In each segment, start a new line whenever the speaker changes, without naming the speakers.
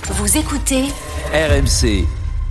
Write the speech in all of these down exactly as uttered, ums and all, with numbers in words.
Vous écoutez
R M C.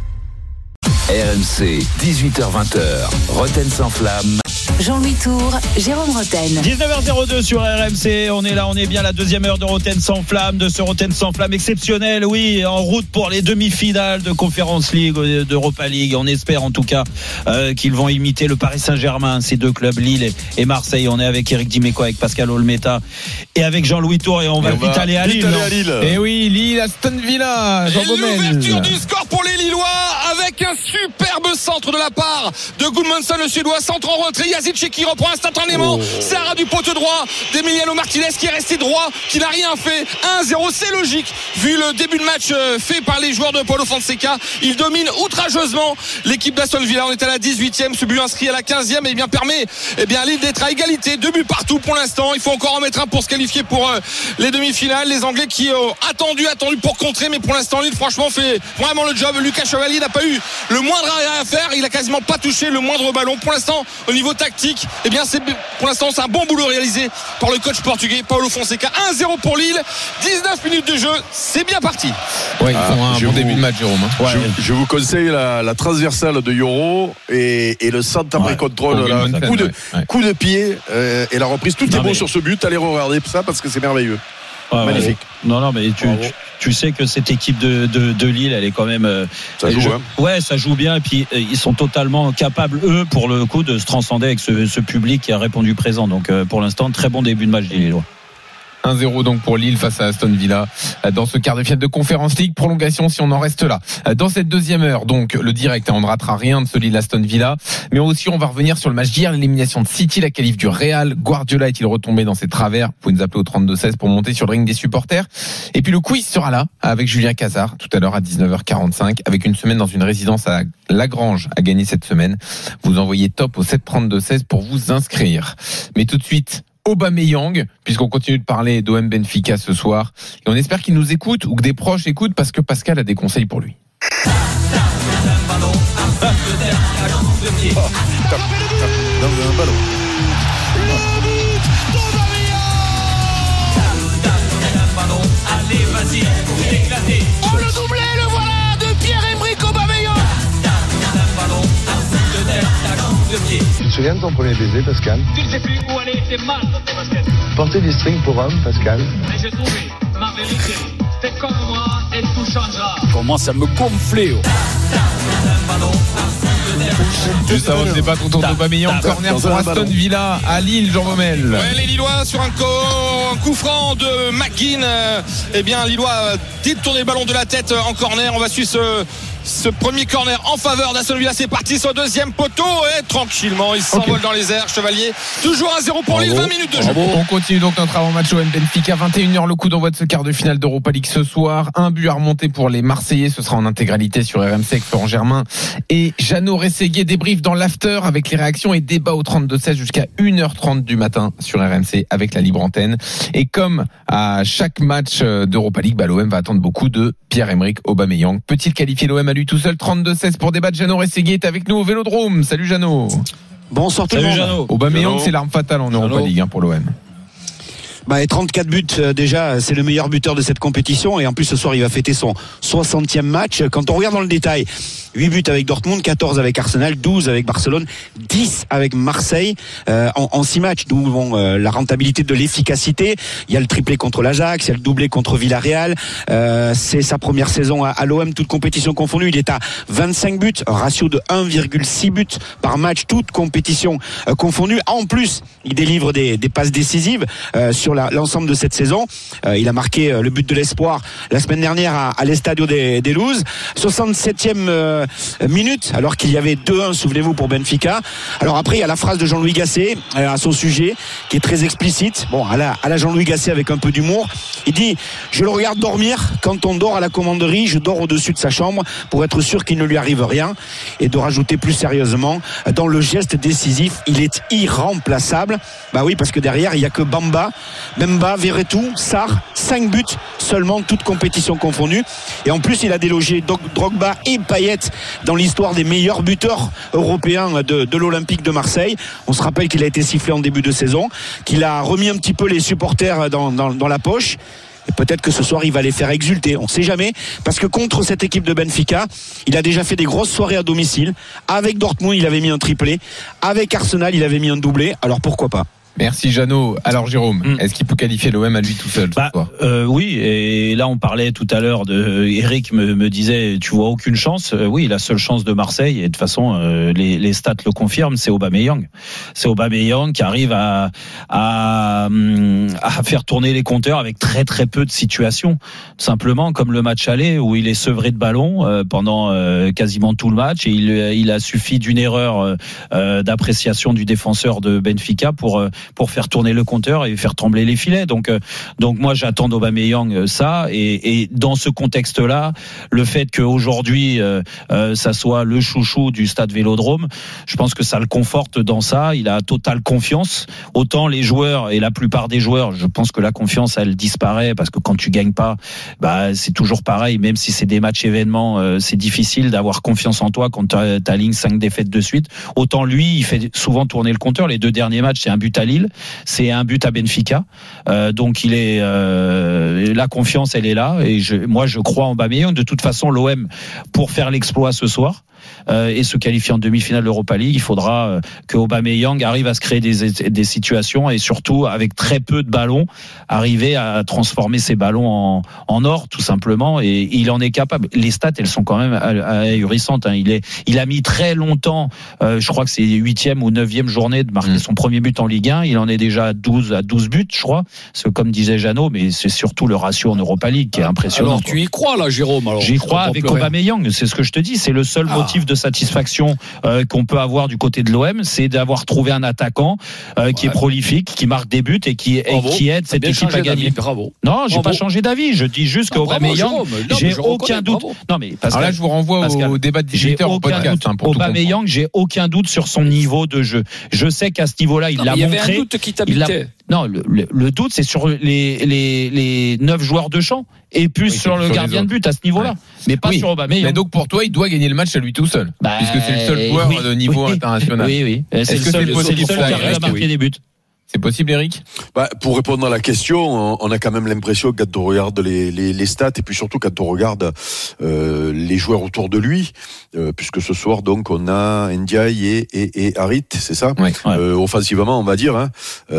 R M C, dix-huit heures vingt, Roten sans flamme.
Jean-Louis Tour, Jérôme Roten.
dix-neuf heures zéro deux sur R M C, on est là, on est bien la deuxième heure de Roten sans flamme, de ce Roten sans flamme exceptionnel, oui, en route pour les demi-finales de Conference League, d'Europa League. On espère en tout cas euh, qu'ils vont imiter le Paris Saint-Germain, ces deux clubs, Lille et Marseille. On est avec Eric Dimeco, avec Pascal Olmeta et avec Jean-Louis Tour, et on va et vite on va aller à Lille.
à Lille.
Et oui, Lille, Aston Villa, Jean Baumel.
L'ouverture du score pour les Lillois avec un superbe centre de la part de Gudmundsson, le Suédois, centre en retrait. Yazici qui reprend instantanément. Oh. Sarah du poteau droit d'Emiliano Martinez qui est resté droit, qui n'a rien fait. un zéro, c'est logique vu le début de match fait par les joueurs de Paulo Fonseca. Il domine outrageusement l'équipe d'Aston Villa. On est à la dix-huitième, ce but inscrit à la quinzième et eh bien permet eh bien, à Lille d'être à égalité. Deux buts partout pour l'instant. Il faut encore en mettre un pour se qualifier pour euh, les demi-finales. Les Anglais qui ont euh, attendu, attendu pour contrer, mais pour l'instant Lille franchement fait vraiment le job. Lucas Chevalier n'a pas eu le moindre arrêt à faire. Il a quasiment pas touché le moindre ballon. Pour l'instant, au niveau tactique, eh bien c'est, pour l'instant c'est un bon boulot réalisé par le coach portugais Paulo Fonseca. un zéro pour Lille, dix-neuf minutes de jeu, c'est bien parti.
Ouais, ils font
ah,
un bon vous, début de match, Jérôme.
Ouais.
Je, je vous conseille la, la transversale de Yoro et, et le centre après ouais. contrôle, là, coup, coup, de, ouais. coup de pied euh, et la reprise. Tout non, est bon mais... sur ce but. Allez regarder ça parce que c'est merveilleux.
Ouais,
magnifique.
Ouais. Non, non, mais tu, tu, tu sais que cette équipe de, de, de Lille, elle est quand même. Euh,
ça joue,
je,
hein.
Ouais, ça joue bien. Et puis, euh, ils sont totalement capables, eux, pour le coup, de se transcender avec ce, ce public qui a répondu présent. Donc, euh, pour l'instant, très bon début de match des Lillois.
un zéro donc pour Lille face à Aston Villa dans ce quart de finale de Conference League. Prolongation si on en reste là. Dans cette deuxième heure, donc le direct, on ne ratera rien de ce Lille Aston Villa, mais aussi on va revenir sur le match d'hier, l'élimination de City, la qualif du Real. Guardiola est-il retombé dans ses travers? Vous pouvez nous appeler au trente-deux seize pour monter sur le ring des supporters. Et puis le quiz sera là avec Julien Cazard tout à l'heure à dix-neuf heures quarante-cinq, avec une semaine dans une résidence à Lagrange à gagner cette semaine. Vous envoyez top au sept trente-deux seize pour vous inscrire. Mais tout de suite, Aubameyang, puisqu'on continue de parler d'O M Benfica ce soir. Et on espère qu'il nous écoute ou que des proches écoutent parce que Pascal a des conseils pour lui.
Oh, dans un ballon.
Oh, le doublé, le voilà de Pierre-Emerick Aubameyang.
Tu te souviens de ton premier baiser, Pascal?
Tu ne sais plus où aller, c'est mal dans tes baskets.
Porter des strings pour homme, Pascal.
Mais j'ai trouvé ma vérité. T'es comme moi et tout changera.
Commence à me gonfler. Oh.
Juste avant de débattre autour d'Aubameyang, corner pour Aston Villa à Lille, Jean Baumel.
Ouais, les Lillois sur un, co- un coup franc de McGinn. Euh, eh bien, Lillois détourne le ballon de la tête en corner. On va suivre ce. Ce premier corner en faveur d'Aston Villa, c'est parti sur le deuxième poteau et tranquillement il s'envole okay. dans les airs. Chevalier, toujours un zéro pour Lille, vingt minutes de jeu.
On continue donc notre avant-match au Benfica, vingt et une heures le coup d'envoi de ce quart de finale d'Europa League ce soir. Un but à remonter pour les Marseillais, ce sera en intégralité sur R M C avec Florent Germain et Jeannot Rességuier. Débrief dans l'after avec les réactions et débats au trente-deux seize jusqu'à une heure trente du matin sur R M C avec la libre antenne. Et comme à chaque match d'Europa League, bah, l'O M va attendre beaucoup de Pierre-Emerick Aubameyang. Peut-il qualifier l'O M à lui tout seul? Trente-deux seize pour débattre. Jeannot Rességuier est avec nous au Vélodrome. Salut Jeannot.
Bonsoir tout le monde.
Aubameyang, c'est l'arme fatale en Europa League hein, pour l'O M.
Bah, et trente-quatre buts euh, déjà, c'est le meilleur buteur de cette compétition et en plus ce soir il va fêter son soixantième match. Quand on regarde dans le détail, huit buts avec Dortmund, quatorze avec Arsenal, douze avec Barcelone, dix avec Marseille euh, en, en six matchs, d'où bon, euh, la rentabilité de l'efficacité. Il y a le triplé contre l'Ajax, il y a le doublé contre Villarreal. Euh, c'est sa première saison à, à l'O M, toute compétition confondue. Il est à vingt-cinq buts, un ratio de un virgule six buts par match, toute compétition euh, confondue. En plus, il délivre des, des passes décisives euh, sur La, l'ensemble de cette saison. Euh, il a marqué euh, le but de l'espoir la semaine dernière à, à l'Estadio des, des Luz. soixante-septième euh, minute, alors qu'il y avait deux un, souvenez-vous, pour Benfica. Alors après, il y a la phrase de Jean-Louis Gasset euh, à son sujet, qui est très explicite. Bon, à la, à la Jean-Louis Gasset avec un peu d'humour. Il dit, je le regarde dormir. Quand on dort à la commanderie, je dors au-dessus de sa chambre pour être sûr qu'il ne lui arrive rien. Et de rajouter plus sérieusement, dans le geste décisif, il est irremplaçable. Bah oui, parce que derrière, il n'y a que Bamba, Bemba, Verretou, Sarr, cinq buts seulement, toutes compétitions confondues. Et en plus, il a délogé Drogba et Payet dans l'histoire des meilleurs buteurs européens de, de l'Olympique de Marseille. On se rappelle qu'il a été sifflé en début de saison, qu'il a remis un petit peu les supporters dans, dans, dans la poche. peut-être que ce soir il va les faire exulter, on sait jamais, parce que contre cette équipe de Benfica, il a déjà fait des grosses soirées à domicile. Avec Dortmund il avait mis un triplé, avec Arsenal il avait mis un doublé, alors pourquoi pas.
Merci Jeannot. Alors Jérôme, mm. est-ce qu'il peut qualifier l'O M à lui tout seul
bah, euh, Oui, et là on parlait tout à l'heure de Eric me, me disait tu vois aucune chance. Euh, oui, la seule chance de Marseille, et de toute façon euh, les, les stats le confirment, c'est Aubameyang. C'est Aubameyang qui arrive à, à, à faire tourner les compteurs avec très très peu de situations. Simplement comme le match aller où il est sevré de ballon euh, pendant euh, quasiment tout le match et il, il a suffi d'une erreur euh, d'appréciation du défenseur de Benfica pour euh, pour faire tourner le compteur et faire trembler les filets. Donc, euh, donc moi, j'attends d'Aubameyang ça. Et, et dans ce contexte-là, le fait qu'aujourd'hui, euh, euh, ça soit le chouchou du stade Vélodrome, je pense que ça le conforte dans ça. Il a totale confiance. Autant les joueurs et la plupart des joueurs, je pense que la confiance, elle disparaît parce que quand tu gagnes pas, bah, c'est toujours pareil. Même si c'est des matchs événements, euh, c'est difficile d'avoir confiance en toi quand tu alignes cinq défaites de suite. Autant lui, il fait souvent tourner le compteur. Les deux derniers matchs, c'est un but à Lille. C'est un but à Benfica, euh, donc il est euh, la confiance, elle est là. Et je, moi, je crois en Aubameyang. De toute façon, l'O M pour faire l'exploit ce soir euh, et se qualifier en demi-finale de l'Europa League, il faudra euh, que Aubameyang arrive à se créer des, des situations et surtout avec très peu de ballons, arriver à transformer ces ballons en, en or, tout simplement. Et il en est capable. Les stats, elles sont quand même ahurissantes. Hein. Il est, il a mis très longtemps. Euh, je crois que c'est huitième ou neuvième journée de marquer mmh. son premier but en Ligue un. Il en est déjà à douze à douze buts, je crois. C'est comme disait Jeannot, mais c'est surtout le ratio en Europa League qui est impressionnant.
Alors tu y crois là, Jérôme? Alors,
j'y crois avec Aubameyang. C'est ce que je te dis. C'est le seul ah. motif de satisfaction euh, qu'on peut avoir du côté de l'O M, c'est d'avoir trouvé un attaquant euh, qui ouais. est prolifique, qui marque des buts et qui, et qui aide cette équipe à gagner.
Bravo.
Non, j'ai
bravo.
pas changé d'avis. Je dis juste qu'Aubameyang, j'ai aucun doute.
Bravo.
Non mais Pascal,
alors là, je vous renvoie Pascal, au débat de dix-huit heures au podcast. Hein,
Aubameyang, j'ai aucun doute sur son niveau de jeu. Je sais qu'à ce niveau-là, il
non,
l'a
il y
montré.
avait un doute qui t'habitait.
Non, le, le, le doute, c'est sur les les les neuf joueurs de champ et plus oui, sur le sur gardien de but à ce niveau-là, ouais. mais pas oui. sur Aubameyang.
Mais donc pour toi, il doit gagner le match à lui tout seul, bah, puisque c'est le seul joueur oui. de niveau
oui.
international.
Oui, oui. C'est
Est-ce
le
que
seul,
c'est possible
le seul qui arrive à marquer
oui.
des buts?
C'est possible, Eric?
Bah, pour répondre à la question, on a quand même l'impression que quand on regarde les, les, les stats et puis surtout quand on regarde euh, les joueurs autour de lui, euh, puisque ce soir donc on a Ndiaye et, et, et Harit, c'est ça,
oui, ouais.
euh, offensivement on va dire. Hein,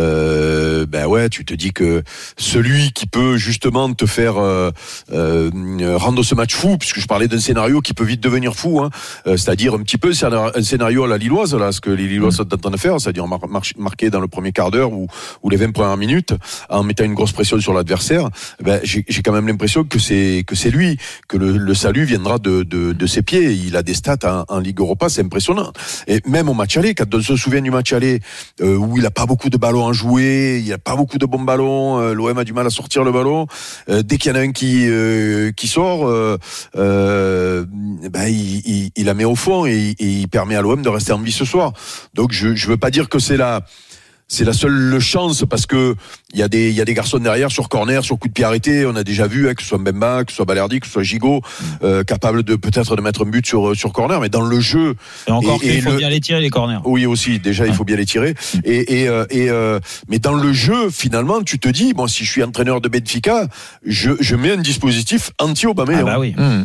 euh, ben ouais, tu te dis que celui qui peut justement te faire euh, euh, rendre ce match fou, puisque je parlais d'un scénario qui peut vite devenir fou, hein, euh, c'est-à-dire un petit peu c'est un, un scénario à la Lilloise là, ce que les Lilloises sont en train de faire, c'est-à-dire mar- mar- marquer dans le premier quart d'heure ou, ou les vingt premières minutes en mettant une grosse pression sur l'adversaire. Ben j'ai, j'ai quand même l'impression que c'est que c'est lui, que le, le salut viendra de, de, de ses pieds. Il a des stats en, en Ligue Europa, c'est impressionnant. Et même au match aller, quand on se souvient du match aller euh, où il a pas beaucoup de ballons à jouer, il y a pas beaucoup de bons ballons, euh, l'O M a du mal à sortir le ballon. Euh, dès qu'il y en a un qui euh, qui sort, euh, euh, ben il, il, il la met au fond et, et il permet à l'O M de rester en vie ce soir. Donc je je veux pas dire que c'est la c'est la seule chance parce que il y a des il y a des garçons derrière sur corner, sur coup de pied arrêté, on a déjà vu hein, que ce soit Mbemba, que ce soit Balerdi, que ce soit Gigot euh, capable de peut-être de mettre un but sur sur corner, mais dans le jeu
et encore
et,
il faut
le,
bien les tirer les corners.
Oui aussi, déjà ouais. il faut bien les tirer et et euh, et euh, mais dans le jeu finalement, tu te dis bon si je suis entraîneur de Benfica, je je mets un dispositif anti-Aubameyang.
Ah bah oui.
Mmh.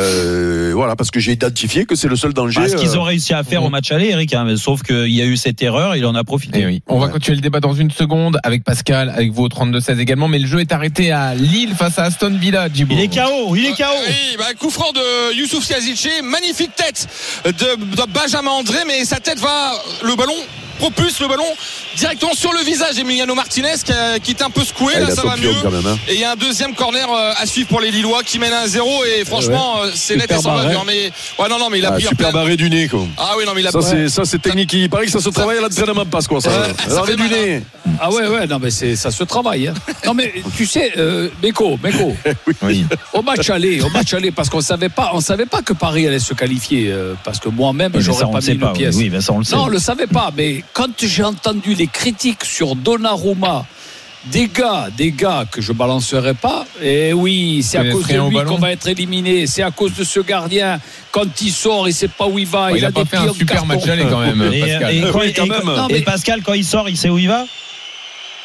Euh, voilà parce que j'ai identifié que c'est le seul danger.
Bah, ce qu'ils ont réussi à faire mmh. au match aller, Eric, hein, sauf qu'il y a eu cette erreur, il en a profité.
Et oui. On va continuer le débat dans une seconde avec Pascal, avec vous au trente-deux seize également, mais le jeu est arrêté à Lille face à Aston Villa. Djibo.
Il est K O, il est K O.
Euh, oui, bah, coup franc de Youssouf Siazice, magnifique tête de, de Benjamin André, mais sa tête va, le ballon propulse le ballon directement sur le visage d'Emiliano Martinez qui, a, qui est un peu secoué, ah, là ça va mieux même, hein. Et il y a un deuxième corner à suivre pour les Lillois qui mènent à un zéro et franchement ouais. c'est net et sans bavure, mais ouais non non mais il a
ah,
pris
super
plein...
barré du nez quoi.
Ah oui non mais il a
ça ouais. c'est ça c'est technique, il paraît que ça se travaille à l'entraînement passe quoi ça.
Ouais, ça fait
du nez.
Ah ouais ouais non mais c'est ça se travaille hein. Non mais tu sais euh, Beko Beko
oui.
au match aller au match aller parce qu'on savait pas on savait pas que Paris allait se qualifier euh, parce que moi-même
mais
j'aurais pas mis
pas,
le pièce.
Oui, mais ça on le sait.
Non on le savait pas mais quand j'ai entendu les critiques sur Donnarumma des gars, des gars que je balancerai pas. Et oui, c'est à cause de lui qu'on va être éliminé. C'est à cause de ce gardien. Quand il sort, il sait pas où il va.
Ouais,
il,
il a, a pas fait un super match aller quand même.
Et,
Pascal.
Et, et,
oui, quand
et,
même.
Non, mais et Pascal, quand il sort, il sait où il va.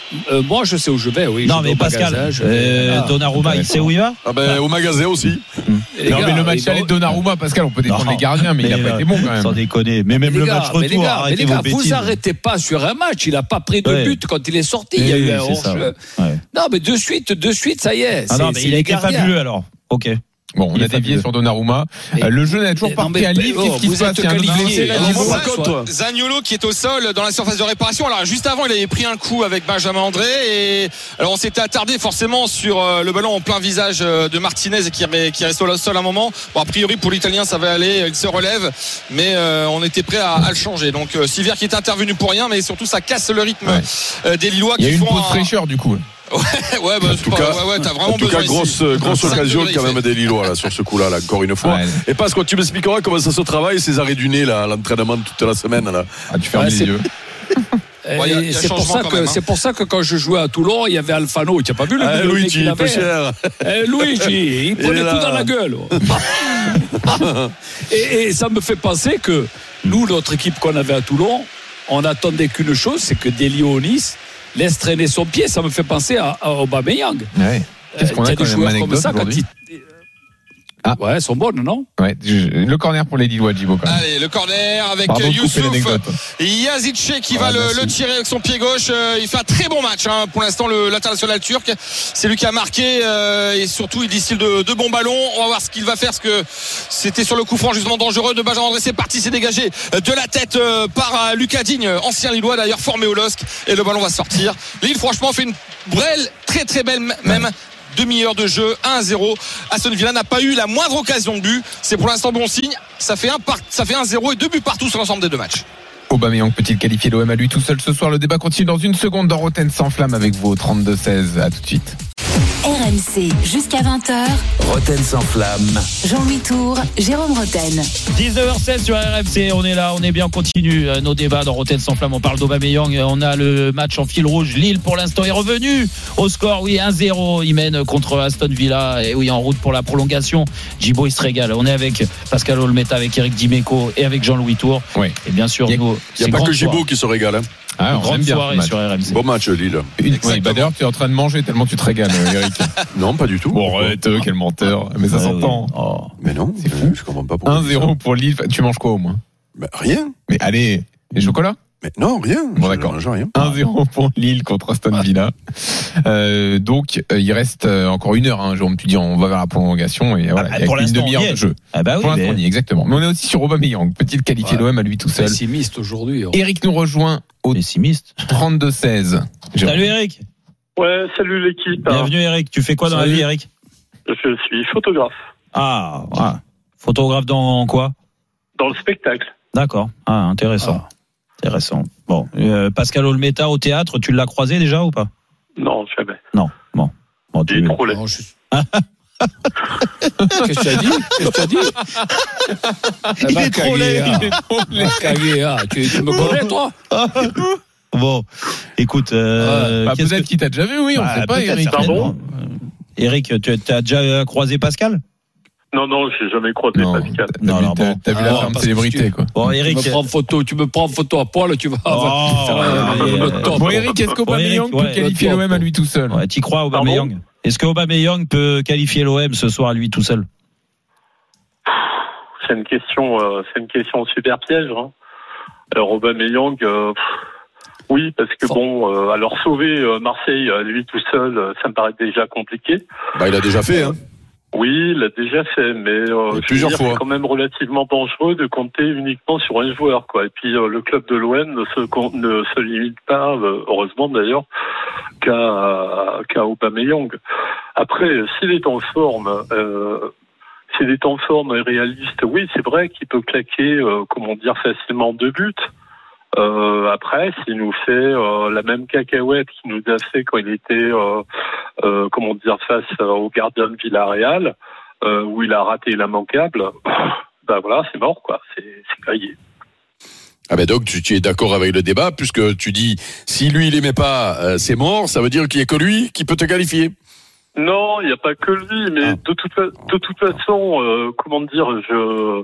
Euh, moi, je sais où je vais, oui.
Non,
je
mais Pascal,
magasin,
euh,
ah,
Donnarumma, il sait où il va?
Ah ben, au magasin aussi.
Non, gars, mais le match aller de Donnarumma, Pascal, on peut défendre non, les gardiens, mais, mais il n'a pas été bon quand même.
Sans déconner. Mais même mais le gars, match retour,
gars,
arrêtez
gars,
vos bêtises.
Vous arrêtez pas sur un match. Il n'a pas pris de
ouais.
but quand il est sorti.
Oui,
il y a eu
oui,
un hors-jeu. Ouais. Non, mais de suite, de suite, ça y est.
Ah non, mais il a été fabuleux alors. Ok.
Bon, on a dévié sur Donnarumma. Euh, le jeu n'a toujours pas repris à Lille. Qu'est-ce qui se passe?
Zaniolo qui est au sol dans la surface de réparation. Alors juste avant, il avait pris un coup avec Benjamin André. Et alors on s'était attardé forcément sur le ballon en plein visage de Martinez et qui qui reste au sol un moment. Bon, a priori pour l'Italien ça va aller, il se relève, mais euh, on était prêt à, à le changer. Donc euh, Sivière qui est intervenu pour rien, mais surtout ça casse le rythme ouais. des Lillois.
Il y a
qui
une
font
pause
un...
fraîcheur du coup.
Ouais, ouais, bah,
en tout cas,
ouais, ouais, t'as vraiment
en tout cas grosse, grosse occasion quand même
fait.
des Lillois là, sur ce coup-là, là, encore une fois. Ouais. Et parce que tu m'expliqueras comment ça se travaille, ces arrêts du nez, là, l'entraînement toute la semaine. Là.
Ah, tu fermes ouais, les yeux.
Ouais, y a, y a c'est, pour ça que, même, hein. c'est pour ça que quand je jouais à Toulon, il y avait Alfano. Tu n'as pas vu le
ah, Luigi, il peu cher.
Eh, Luigi, il prenait tout dans la gueule. et, et ça me fait penser que nous, notre équipe qu'on avait à Toulon, on n'attendait qu'une chose, c'est que Delionis laisse traîner son pied. Ça me fait penser à, à Aubameyang.
Ouais. Qu'est-ce qu'on
euh,
a quand même anecdote comme ça quand il...
Ah. Ouais, elles sont bonnes, non?
Ouais, le corner pour les Lillois, Djibo.
Allez, le corner avec Pardon Youssouf Yazice qui va ouais, le, le tirer avec son pied gauche. Euh, il fait un très bon match hein, pour l'instant, le, l'international turc. C'est lui qui a marqué euh, et surtout il distille de, de bons ballons. On va voir ce qu'il va faire, parce que c'était sur le coup franc justement dangereux de Benjamin André. C'est parti, c'est dégagé de la tête euh, par Lucas Digne, ancien Lillois d'ailleurs, formé au L O S C, et le ballon va sortir. Lille franchement fait une brêle très très belle même. Ouais. Demi-heure de jeu, un à zéro. Aston Villa n'a pas eu la moindre occasion de but. C'est pour l'instant bon signe. Ça fait un, par... ça fait un zéro et deux buts partout sur l'ensemble des deux matchs.
Aubameyang peut-il qualifier l'O M à lui tout seul ce soir? Le débat continue dans une seconde dans Roten sans flamme avec vous au trente-deux seize. À tout de suite.
R M C jusqu'à vingt heures.
Roten sans flamme.
Jean-Louis Tour, Jérôme Roten.
dix-neuf heures seize sur R M C. On est là, on est bien, on continue nos débats dans Roten sans flamme. On parle d'Aubameyang. On a le match en fil rouge. Lille pour l'instant est revenu au score. Oui, un zéro. Il mène contre Aston Villa. Et oui, en route pour la prolongation. Djibo, il se régale. On est avec Pascal Olmeta, avec Eric Dimeco et avec Jean-Louis Tour.
Oui.
Et bien sûr,
il n'y a, a pas que Djibo qui se régale. Hein.
Ah,
une grande soirée bien, sur R M C.
Bon match Lille.
Une, oui, bah d'ailleurs tu es en train de manger tellement tu te régales Eric.
Non pas du tout.
Bon arrête, quel menteur. Mais ça ah, s'entend.
Oui. Oh. Mais non, c'est fou. Je comprends pas pourquoi.
un zéro pour Lille. Tu manges quoi au moins?
Bah rien.
Mais allez, les chocolats?
Mais non, rien.
Bon d'accord.
Rien.
un zéro pour Lille contre Aston Villa. Euh, donc euh, il reste euh, encore une heure. Hein, Jérôme, tu dis on va vers la prolongation et voilà.
Ah,
il y a une demi-heure de jeu.
Ah bah oui,
pour l'instant
mais...
on y est exactement. Mais on est aussi sur Aubameyang. Peut-il qualifier ouais. l'O M à lui tout seul?
Pessimiste aujourd'hui. Oh.
Eric nous rejoint au
pessimiste.
trente-deux seize.
Salut Eric.
Ouais, salut l'équipe.
Bienvenue Eric. Tu fais quoi dans salut. la vie Eric?
Je suis photographe.
Ah, ouais. Photographe dans quoi?
Dans le spectacle.
D'accord. Ah, intéressant. Ah. Intéressant. Bon, euh, Pascal Olmeta au théâtre, tu l'as croisé déjà ou pas?
Non, jamais.
Non. Bon. bon
tu... Il est trop laid.
Je... Qu'est-ce que tu as dit? Qu'est-ce que tu as dit?
Il est trop laid. Il est trop
laid. Ah, tu, tu me connais toi?
Bon, écoute. Euh,
bah, peut-être que... qu'il t'a déjà vu, oui, on ne bah, sait pas, Eric.
Pardon
Eric, tu as déjà croisé Pascal?
Non, non, je n'ai jamais croisé
non,
Pascal.
Non, non, bon. T'as vu la femme célébrité,
tu,
quoi.
Bon, Eric.
Tu me prends photo, tu me prends photo à poil, tu vas
oh,
faire
euh,
le top.
Bon, Eric, est-ce qu'Aubameyang
bon,
peut ouais, qualifier l'O M à lui tout seul?
Ouais, t'y crois, Aubameyang? Est-ce qu'Aubameyang peut qualifier l'O M ce soir à lui tout seul?
C'est une question, euh, c'est une question super piège. Hein. Alors, Aubameyang, euh, oui, parce que bon, euh, alors sauver euh, Marseille à lui tout seul, euh, ça me paraît déjà compliqué.
Bah, il a déjà fait, hein.
Oui, il l'a déjà fait, mais euh,
plusieurs
je veux dire,
fois.
C'est quand même relativement dangereux de compter uniquement sur un joueur, quoi. Et puis euh, le club de l'O M ne se ne se limite pas, euh, heureusement d'ailleurs, qu'à qu'à Aubameyang. Après, s'il est en forme, euh, s'il est en forme et réaliste, oui, c'est vrai qu'il peut claquer, euh, comment dire, facilement deux buts. Euh, après, s'il nous fait euh, la même cacahuète qu'il nous a fait quand il était, euh, euh, comment dire, face au gardien de Villarreal, euh, où il a raté l'immanquable, ben voilà, c'est mort, quoi, c'est, c'est grillé.
Ah ben donc tu, tu es d'accord avec le débat, puisque tu dis si lui il aimait pas, euh, c'est mort, ça veut dire qu'il y a que lui qui peut te qualifier.
Non, il n'y a pas que lui, mais ah. de toute de toute façon, euh, comment dire, je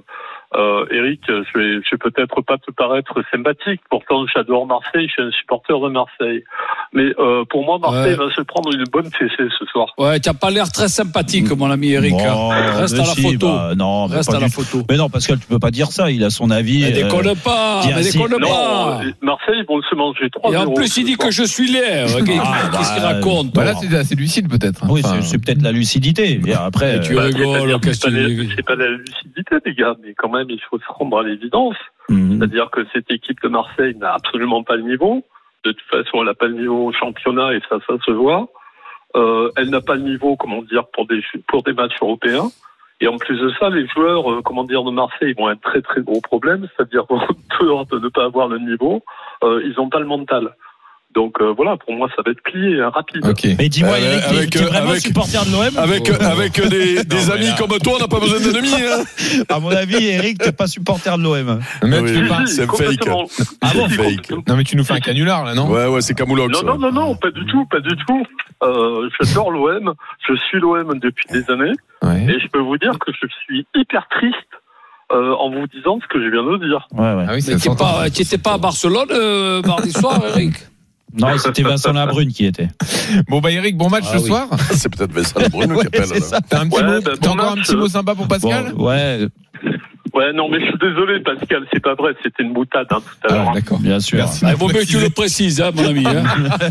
Euh, Eric, je vais, je vais peut-être pas te paraître sympathique. Pourtant, j'adore Marseille. Je suis un supporter de Marseille. Mais euh, pour moi, Marseille ouais. va se prendre une bonne fessée ce soir.
Ouais, t'as pas l'air très sympathique, mon ami Eric.
Bon,
Reste à la
si,
photo.
Bah, non,
reste à la photo.
Mais non, Pascal, tu peux pas dire ça. Il a son avis.
Mais déconne
euh,
pas. Mais déconne
non,
pas.
Marseille, ils vont se manger trois zéro.
Et en plus, il dit que je suis laid. Okay. Ah, Qu'est-ce qu'il raconte?
Bah là, c'est assez lucide peut-être.
Oui,
enfin,
c'est, c'est peut-être la lucidité. Et après,
et tu
bah,
rigoles.
C'est, c'est, pas la, c'est pas la lucidité, les gars, mais quand même, il faut se rendre à l'évidence. Mmh. C'est-à-dire que cette équipe de Marseille n'a absolument pas le niveau. De toute façon, elle n'a pas le niveau au championnat et ça, ça se voit. Euh, elle n'a pas le niveau, comment dire, pour des pour des matchs européens. Et en plus de ça, les joueurs, euh, comment dire, de Marseille vont un très très gros problème. C'est-à-dire dehors de ne pas avoir le niveau, euh, ils n'ont pas le mental. Donc euh, voilà, pour moi, ça va être plié hein, rapide.
Okay. Mais dis-moi,
euh,
Eric, avec, t'es, t'es vraiment avec, supporter de l'O M?
Avec,
oh,
avec oh. des, des non, amis là... comme toi, on n'a pas besoin d'ennemis. Hein.
À mon avis, Eric, t'es pas supporter de l'O M.
Mais
oui,
tu
oui,
pas,
oui,
c'est fake.
Ah bon,
c'est fake.
Non, mais tu nous fais un canular là, non?
Ouais, ouais, c'est camoulox.
Non, non, non, non, pas du tout, pas du tout. Euh, j'adore l'O M. Je suis l'O M depuis des années. Ouais. Et je peux vous dire que je suis hyper triste. Euh, en vous disant ce que je viens de dire.
Ouais, ouais.
Ah oui,
mais tu n'étais pas, pas à Barcelone euh, mardi soir, Eric?
Non, c'était Vincent Labrune qui était.
Bon bah Eric, bon match
ah,
ce
oui.
soir.
C'est peut-être Vincent Labrune
ouais,
qui appelle.
C'est ça. T'as un petit
ouais,
mot,
bah,
t'as encore match, un petit mot sympa pour Pascal?
Bon, ouais.
Ouais, non, mais je suis désolé, Pascal, c'est pas vrai, c'était une boutade hein, tout à l'heure.
Ah, d'accord,
bien sûr.
Merci.
Il vaut mieux que tu le précises, hein, mon ami. Hein.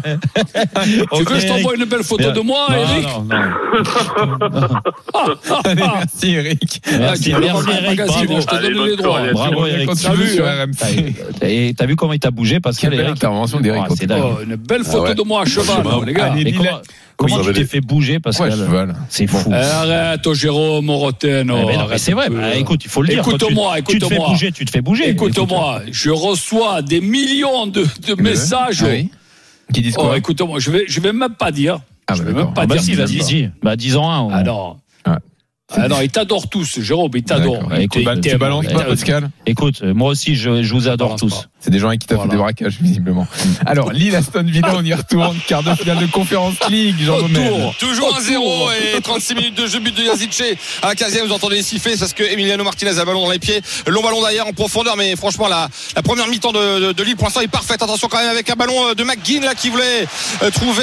Tu okay, veux que je t'envoie une belle photo bien. de moi, non, Eric?
Non, non, non.
Allez, merci, Eric.
Merci,
ah,
merci, Eric.
Bravo. Je te donne les droits.
Bravo, Eric.
T'as vu sur R M C.
Et t'as vu comment il t'a bougé, Pascal?
Quelle belle intervention d'Eric.
C'est dingue.
Une belle photo de moi à cheval, les gars.
Comment tu t'es fait bouger, Pascal?
Ouais,
c'est fou.
Arrête, Jérôme Roten.
C'est vrai. Bah, écoute, il faut le dire.
Écoute-moi, écoute-moi.
Tu te fais bouger, tu te fais bouger.
Écoute-moi, je reçois des millions de, de messages.
Ah oui. Qui disent quoi?
Oh, écoute-moi, je vais, je vais même pas dire.
Ah,
je
bah,
vais même pas
ah,
dire.
Bah, si, vas-y, dis. Bah, dis-en un.
Ah non. Ah non, ils t'adorent tous, Jérôme, ils t'adorent.
Écoute,
bah, tu balances pas, Pascal?
Écoute, moi aussi, je, je vous adore tous. Pas.
C'est des gens avec qui t'as voilà. fait des braquages, visiblement. Alors, Lille, Aston Villa, on y retourne. Quart de finale de Conférence League, Jean Romain.
Toujours un zéro et trente-six minutes de jeu, but de Yazice. À la quinzième, vous entendez siffler, parce que Emiliano Martinez a le ballon dans les pieds. Long ballon d'ailleurs en profondeur, mais franchement, la, la première mi-temps de, de, de Lille, pour l'instant, est parfaite. Attention quand même avec un ballon de McGinn, là, qui voulait euh, trouver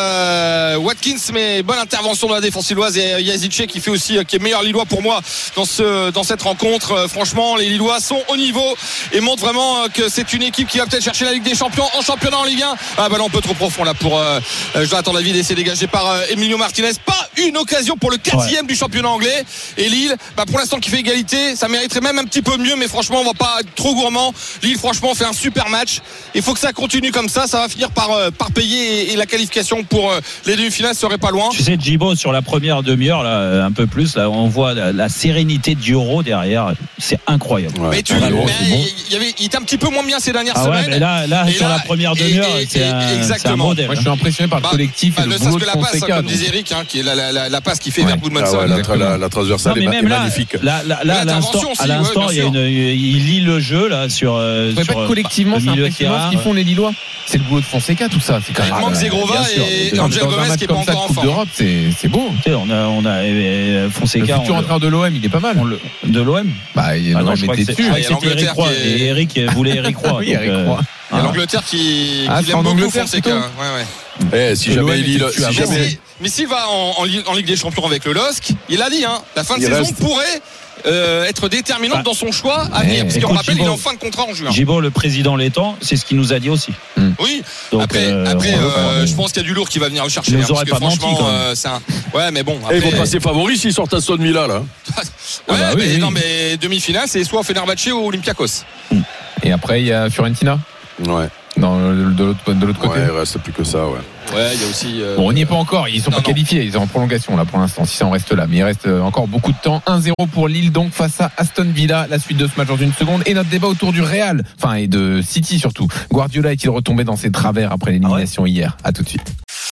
euh, Watkins, mais bonne intervention de la défense lilloise et Yazice qui fait aussi, qui est meilleur Lillois pour moi dans, ce, dans cette rencontre. Euh, franchement, les Lillois sont au niveau et montrent vraiment que c'est une équipe qui va peut-être chercher la Ligue des Champions en championnat en Ligue un. Ah, ballon un peu trop profond là pour euh, Jonathan David et c'est dégagé par euh, Emilio Martinez. Pas une occasion pour le quatrième ouais. du championnat anglais. Et Lille, bah, pour l'instant qui fait égalité, ça mériterait même un petit peu mieux, mais franchement, on va pas être trop gourmand. Lille, franchement, fait un super match. Il faut que ça continue comme ça. Ça va finir par, euh, par payer et, et la qualification pour euh, les demi-finales serait pas loin.
Tu sais, Djibo, sur la première demi-heure, là, un peu plus, là, on voit la, la sérénité d'Euro derrière. C'est incroyable.
Ouais. Mais tu,
ouais,
mais
bon.
il, y avait, il était un petit peu moins bien ces dernières
ah
semaines.
Ouais, mais là, là sur là, la première demi-heure, et, et, c'est, un,
exactement.
c'est un modèle.
Moi, je suis impressionné par le bah, collectif bah, et le boulot de
la
Fonseca.
passe, comme disait Eric, hein, qui est la, la, la, la passe qui fait ouais. vers Goodmanson.
Ah ouais, la, la, la transversale non, est, est là, magnifique.
Là, là, là, à l'instant, à l'instant ouais, il, y a une, il lit le jeu là sur.
Euh, sur pas collectivement, c'est impressionnant ce qu'ils font les Lillois. C'est le boulot de Fonseca, tout ça. C'est quand même.
Il manque Zegrova et Angel Gomez qui est pas encore en
forme. d'Europe, c'est beau.
On a, on a Fonseca.
Le futur entraîneur de l'O M, il est pas mal.
De l'O M.
Bah, il l'O M était dessus.
C'était Eric Roy. Et Eric voulait Eric Roy.
Oui, Eric Roy.
Il y a l'Angleterre qui l'aime beaucoup, Fonseca. Ouais, ouais.
Eh, si jamais Lille, si jamais.
Mais s'il va en, en, en Ligue des Champions avec le L O S C, il a dit, hein, la fin de il saison reste... pourrait euh, être déterminante bah, dans son choix à venir. Parce qu'on rappelle, Gibo, il est en fin de contrat en juin.
Gibo, le président l'étant, c'est ce qu'il nous a dit aussi.
Mm. Oui. Donc, après, euh, après euh, je pense qu'il y a du lourd qui va venir le chercher.
Il nous
hein,
aurait
parce
pas
que franchement,
menti,
euh, c'est un. Ouais, mais bon. Après,
et ils vont passer favoris s'ils sortent à Aston Villa là.
ouais,
ah bah, oui,
mais
oui.
non, mais demi-finale, c'est soit Fenerbahçe ou Olympiakos.
Mm. Et après, il y a Fiorentina.
Ouais.
Dans le, de l'autre, de l'autre côté.
Ouais, il reste plus que ça, ouais.
Ouais, il y a aussi. Euh...
Bon, on n'y est pas encore. Ils sont non, pas non. qualifiés. Ils sont en prolongation là pour l'instant. Si ça en reste là, mais il reste encore beaucoup de temps. un zéro pour Lille donc face à Aston Villa. La suite de ce match dans une seconde et notre débat autour du Real, enfin et de City surtout. Guardiola est-il retombé dans ses travers après l'élimination ah ouais hier? À tout de suite.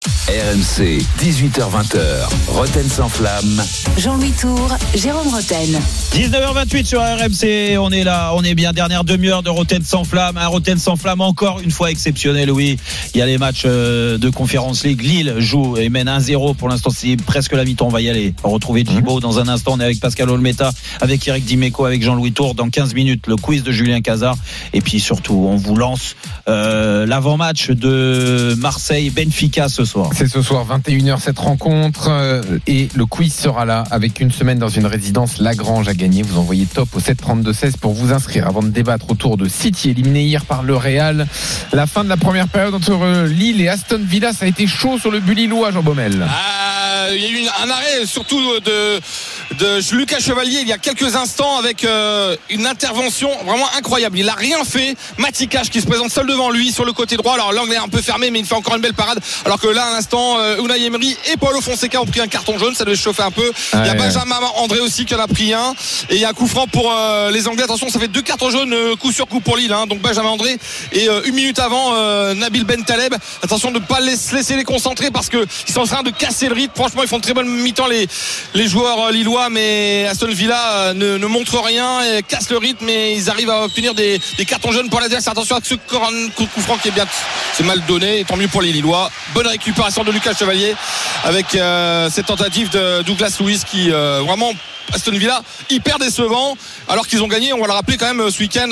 R M C, dix-huit heures vingt, Roten sans flamme.
Jean-Louis Tour, Jérôme Roten.
dix-neuf heures vingt-huit sur R M C, on est là, on est bien, dernière demi-heure de Roten sans flamme, un Roten sans flamme encore une fois exceptionnel, oui. Il y a les matchs de Conference League, Lille joue et mène un zéro, pour l'instant c'est presque la mi-temps, on va y aller. On va retrouver Djibo dans un instant, on est avec Pascal Olmeta, avec Eric Dimeco, avec Jean-Louis Tour, dans quinze minutes le quiz de Julien Cazard, et puis surtout on vous lance euh, l'avant-match de Marseille-Benfica ce soir.
C'est ce soir vingt et une heures cette rencontre euh, et le quiz sera là avec une semaine dans une résidence Lagrange à gagner. Vous envoyez top au sept trente-deux seize pour vous inscrire avant de débattre autour de City éliminé hier par le Real. La fin de la première période entre Lille et Aston Villa, ça a été chaud sur le but lillois, Jean Baumel.
Ah, il y a eu un arrêt surtout de, de Lucas Chevalier il y a quelques instants avec euh, une intervention vraiment incroyable. Il a rien fait. Matikash qui se présente seul devant lui sur le côté droit. Alors l'angle est un peu fermé mais il fait encore une belle parade. Alors que là à l'instant euh, Unai Emery et Paulo Fonseca ont pris un carton jaune, ça devait chauffer un peu. Ah, il y a ouais, Benjamin André aussi qui en a pris un et il y a un coup franc pour euh, les Anglais. Attention, ça fait deux cartons jaunes euh, coup sur coup pour Lille, hein. Donc Benjamin André et euh, une minute avant euh, Nabil Bentaleb. Attention de ne pas les, laisser les concentrer parce que ils sont en train de casser le rythme. Franchement ils font de très bonne mi-temps les, les joueurs euh, lillois, mais Aston Villa euh, ne, ne montre rien et casse le rythme et ils arrivent à obtenir des, des cartons jaunes pour l'adversaire. Attention à ce coup, coup franc qui est bien, c'est mal donné et tant mieux pour les Lillois. Bonne récupération de Lucas Chevalier avec euh, cette tentative de Douglas Luiz qui euh, vraiment Aston Villa hyper décevant alors qu'ils ont gagné, on va le rappeler quand même ce week-end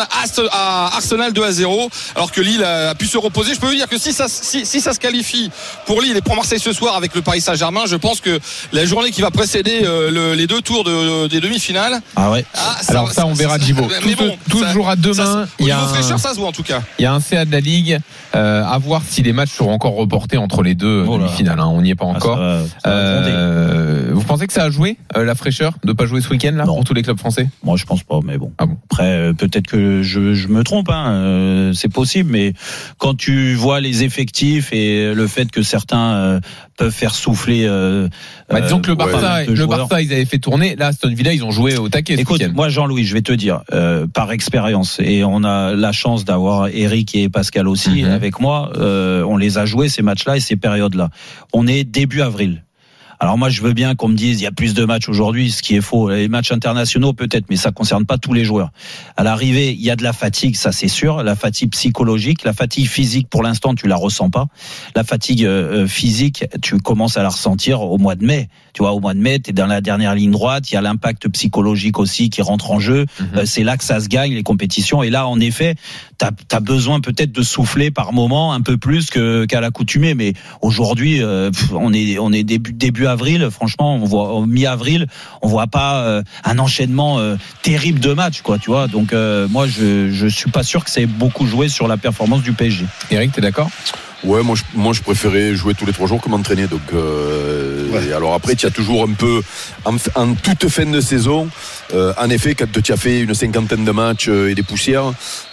à Arsenal deux à zéro alors que Lille a pu se reposer. Je peux vous dire que si ça, si, si ça se qualifie pour Lille et pour Marseille ce soir avec le Paris Saint-Germain, je pense que la journée qui va précéder euh, le, les deux tours de, des demi-finales,
ah ouais.
Ah, ça, alors ça, ça on verra Djibo. Tout, bon, tout ça, jouera demain. Ça,
il y a un fraîcheur, ça se voit en tout cas.
Il y a un C A de la Ligue euh, à voir si les matchs seront encore reportés entre les deux oh demi-finales. Hein, on n'y est pas encore. Ah, ça va, ça va euh, vous pensez que ça a joué euh, la fraîcheur de pas jouer ce week-end là
non.
Pour tous les clubs français?
Moi je pense pas, mais bon.
Ah bon.
Après euh, peut-être que je, je me trompe, hein, euh, c'est possible, mais quand tu vois les effectifs et le fait que certains euh, peuvent faire souffler. Euh,
bah, disons que le Barça, ouais, le Barça, ils avaient fait tourner. Là, Aston Villa, ils ont joué au taquet.
Écoute,
ce
moi Jean-Louis, je vais te dire, euh, par expérience, et on a la chance d'avoir Eric et Pascal aussi mm-hmm. avec moi. Euh, on les a joués ces matchs-là et ces périodes-là. On est début avril. Alors moi je veux bien qu'on me dise il y a plus de matchs aujourd'hui, ce qui est faux. Les matchs internationaux peut-être, mais ça concerne pas tous les joueurs. À l'arrivée, il y a de la fatigue, ça c'est sûr, la fatigue psychologique, la fatigue physique pour l'instant tu la ressens pas. La fatigue euh, physique, tu commences à la ressentir au mois de mai. Tu vois, au mois de mai, tu es dans la dernière ligne droite, il y a l'impact psychologique aussi qui rentre en jeu. Mm-hmm. Euh, c'est là que ça se gagne les compétitions et là en effet, tu as besoin peut-être de souffler par moment un peu plus que qu'à l'accoutumée, mais aujourd'hui euh, on est on est début début avril, franchement, on voit mi-avril, on voit pas euh, un enchaînement euh, terrible de matchs, quoi, tu vois. Donc euh, moi, je je suis pas sûr que ça ait beaucoup joué sur la performance du P S G.
Eric, t'es d'accord?
Ouais, moi je, moi je préférais jouer tous les trois jours que m'entraîner. Donc, euh, ouais. Alors après, tu as toujours un peu en, en toute fin de saison. Euh, en effet, quand tu as fait une cinquantaine de matchs euh, et des poussières,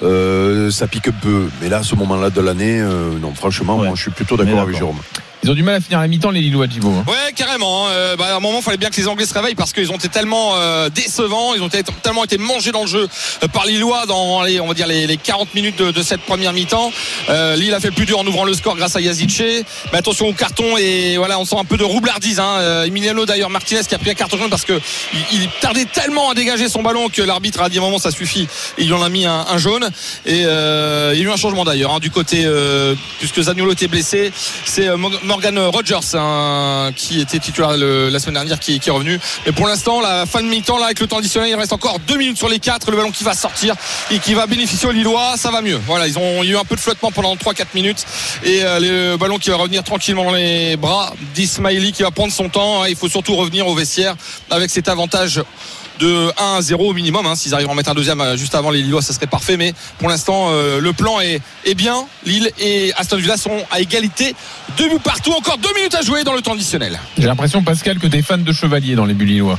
euh, ça pique un peu. Mais là, à ce moment-là de l'année, euh, non, franchement, ouais. moi je suis plutôt d'accord, d'accord avec Jérôme.
Ils ont du mal à finir la mi-temps, les Lillois, Djibo.
Ouais, carrément. Euh, bah, à un moment, il fallait bien que les Anglais se réveillent parce qu'ils ont été tellement euh, décevants, ils ont été, tellement été mangés dans le jeu euh, par les Lillois dans les, on va dire les, les quarante minutes de, de cette première mi-temps. Euh, Lille a fait le plus dur en ouvrant le score grâce à Yazice. Mais attention au carton et voilà, on sent un peu de roublardise. Hein. Euh, Emiliano d'ailleurs Martinez qui a pris un carton jaune parce que il, il tardait tellement à dégager son ballon que l'arbitre a dit à un moment ça suffit. Et il en a mis un, un jaune. Et euh, il y a eu un changement d'ailleurs hein, du côté euh, puisque Zaniolo était blessé. C'est euh, Morgan Rogers hein, qui était titulaire le, la semaine dernière qui, qui est revenu. Mais pour l'instant, la fin de mi-temps là avec le temps additionnel, il reste encore deux minutes sur les quatre. Le ballon qui va sortir et qui va bénéficier aux Lillois, ça va mieux. Voilà, ils ont eu un peu de flottement pendant trois quatre minutes et euh, le ballon qui va revenir tranquillement dans les bras d'Ismaili qui va prendre son temps. Il faut surtout revenir au vestiaire avec cet avantage de un à zéro au minimum hein. S'ils arrivent à en mettre un deuxième juste avant les Lillois, ça serait parfait, mais pour l'instant euh, le plan est, est bien. Lille et Aston Villa sont à égalité, deux buts partout, encore deux minutes à jouer dans le temps additionnel.
J'ai l'impression, Pascal, que t'es fan de Chevalier dans les buts lillois.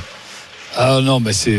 Ah non, mais c'est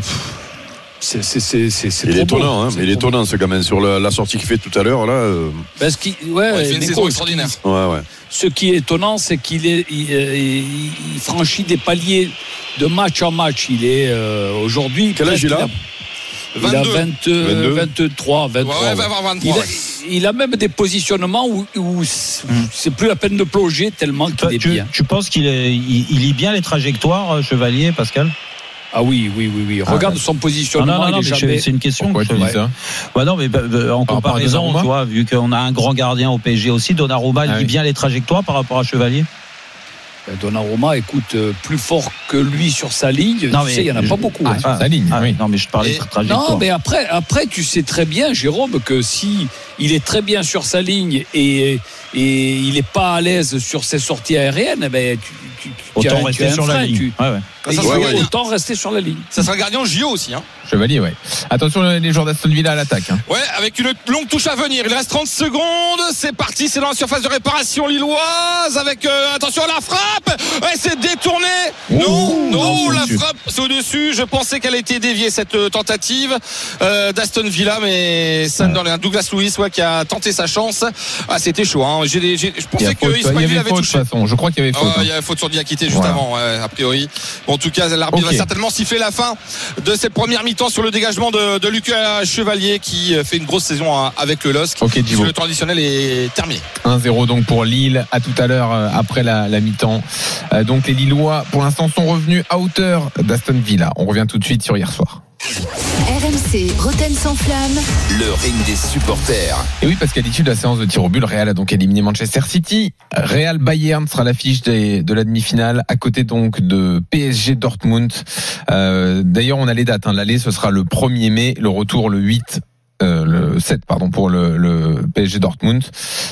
c'est c'est c'est c'est, c'est
il est
trop
étonnant,
beau.
hein,
c'est
mais il est étonnant ce gamin sur la, la sortie qu'il fait tout à l'heure là. Euh...
Parce qu'il ouais,
ouais, il fait une saison extraordinaire.
Ouais ouais.
Ce qui est étonnant, c'est qu'il est, il, il, il franchit des paliers de match en match. Il est euh, aujourd'hui.
Quel âge il a?
Il a vingt, vingt-deux, vingt-trois, vingt-trois.
Ouais, ouais, vingt-trois.
Il, a, il a même des positionnements où, où c'est plus la peine de plonger tellement qu'il
Toi,
est
tu,
bien.
Tu penses qu'il est, il, il lit bien les trajectoires, Chevalier, Pascal?
Ah oui, oui, oui, oui. Regarde ah, son positionnement.
Non, non, non,
il est
mais
jamais...
c'est une question.
Pourquoi tu dis ça?
Bah non, mais bah, en par comparaison, tu vois, vu qu'on a un grand gardien au P S G aussi, Donnarumma, il ah lit oui. bien les trajectoires par rapport à Chevalier.
Donnarumma, écoute, plus fort que lui sur sa ligne.
Non,
tu sais, il n'y en a
je,
pas beaucoup.
Ah,
hein.
Sur sa ligne, ah, oui. Non, mais je parlais et, de trajectoire.
Non, mais après, après, tu sais très bien, Jérôme, que si il est très bien sur sa ligne et, et il n'est pas à l'aise sur ses sorties aériennes, ben, tu, tu, tu
autant
as,
rester
tu as
sur
frein,
la ligne.
Tu...
Ouais, ouais.
Ça ouais, ouais, autant rester sur la ligne.
Ça sera gardien J O aussi. Hein.
Chevalier, ouais. Attention les joueurs d'Aston Villa à l'attaque. Hein.
Ouais, avec une longue touche à venir. Il reste trente secondes. C'est parti, c'est dans la surface de réparation lilloise. Avec euh, attention à la frappe. Ouais, c'est détourné. Ouh, non, non, non la dessus. frappe c'est au-dessus. Je pensais qu'elle était déviée cette euh, tentative euh, d'Aston Villa, mais ça ne donne rien. Douglas Luiz, ouais, qui a tenté sa chance. Ah, c'était chaud. Hein. J'ai, j'ai, je pensais que
Ismaïl avait faute, touché. De toute façon. Je crois qu'il y avait faute.
Oh, hein. Il y avait faute sur Diakité juste voilà. avant, ouais, a priori. Bon, en tout cas, l'arbitre okay. va certainement siffler la fin de cette première mi-temps sur le dégagement de, de Lucas Chevalier qui fait une grosse saison avec le L O S C. Okay, le temps additionnel est terminé.
un zéro donc pour Lille. À tout à l'heure après la, la mi-temps. Euh, donc les Lillois pour l'instant sont revenus à hauteur d'Aston Villa. On revient tout de suite sur hier soir.
R M C, Rotten sans flamme.
Le ring des supporters.
Et oui, parce qu'à l'issue de la séance de tir au but, le Real a donc éliminé Manchester City. Real Bayern sera l'affiche des, de la demi-finale, à côté donc de P S G Dortmund. Euh, d'ailleurs, on a les dates. Hein. L'aller, ce sera le premier mai, le retour le huit. Euh, le sept pardon pour le, le P S G Dortmund.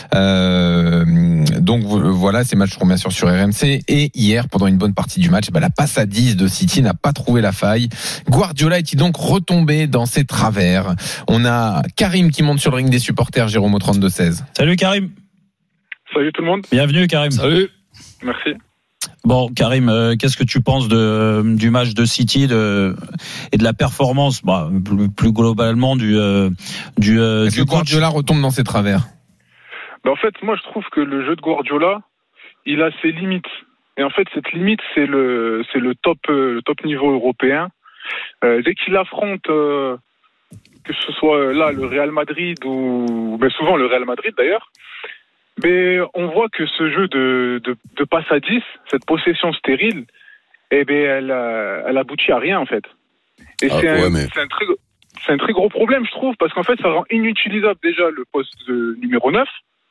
Euh, donc voilà, ces matchs seront bien sûr sur R M C. Et hier, pendant une bonne partie du match, bah, la passe à dix de City n'a pas trouvé la faille. Guardiola est-il donc retombé dans ses travers? On a Karim qui monte sur le ring des supporters, Jérôme au trente-deux seize.
Salut Karim.
Salut tout le monde.
Bienvenue Karim.
Salut. Merci.
Bon, Karim, euh, qu'est-ce que tu penses de, du match de City de, et de la performance, bah, plus, plus globalement du, euh, du, euh,
Est-ce
du
que Guardiola retombe dans ses travers?
Ben en fait, moi, je trouve que le jeu de Guardiola, il a ses limites. Et en fait, cette limite, c'est le, c'est le top, euh, le top niveau européen. Euh, dès qu'il affronte, euh, que ce soit là le Real Madrid ou, ben souvent le Real Madrid d'ailleurs. Mais on voit que ce jeu de, de, de passe à dix, cette possession stérile, eh ben elle, elle aboutit à rien en fait. Et ah, c'est, ouais, un, mais... c'est, un très, c'est un très gros problème, je trouve, parce qu'en fait, ça rend inutilisable déjà le poste de numéro neuf.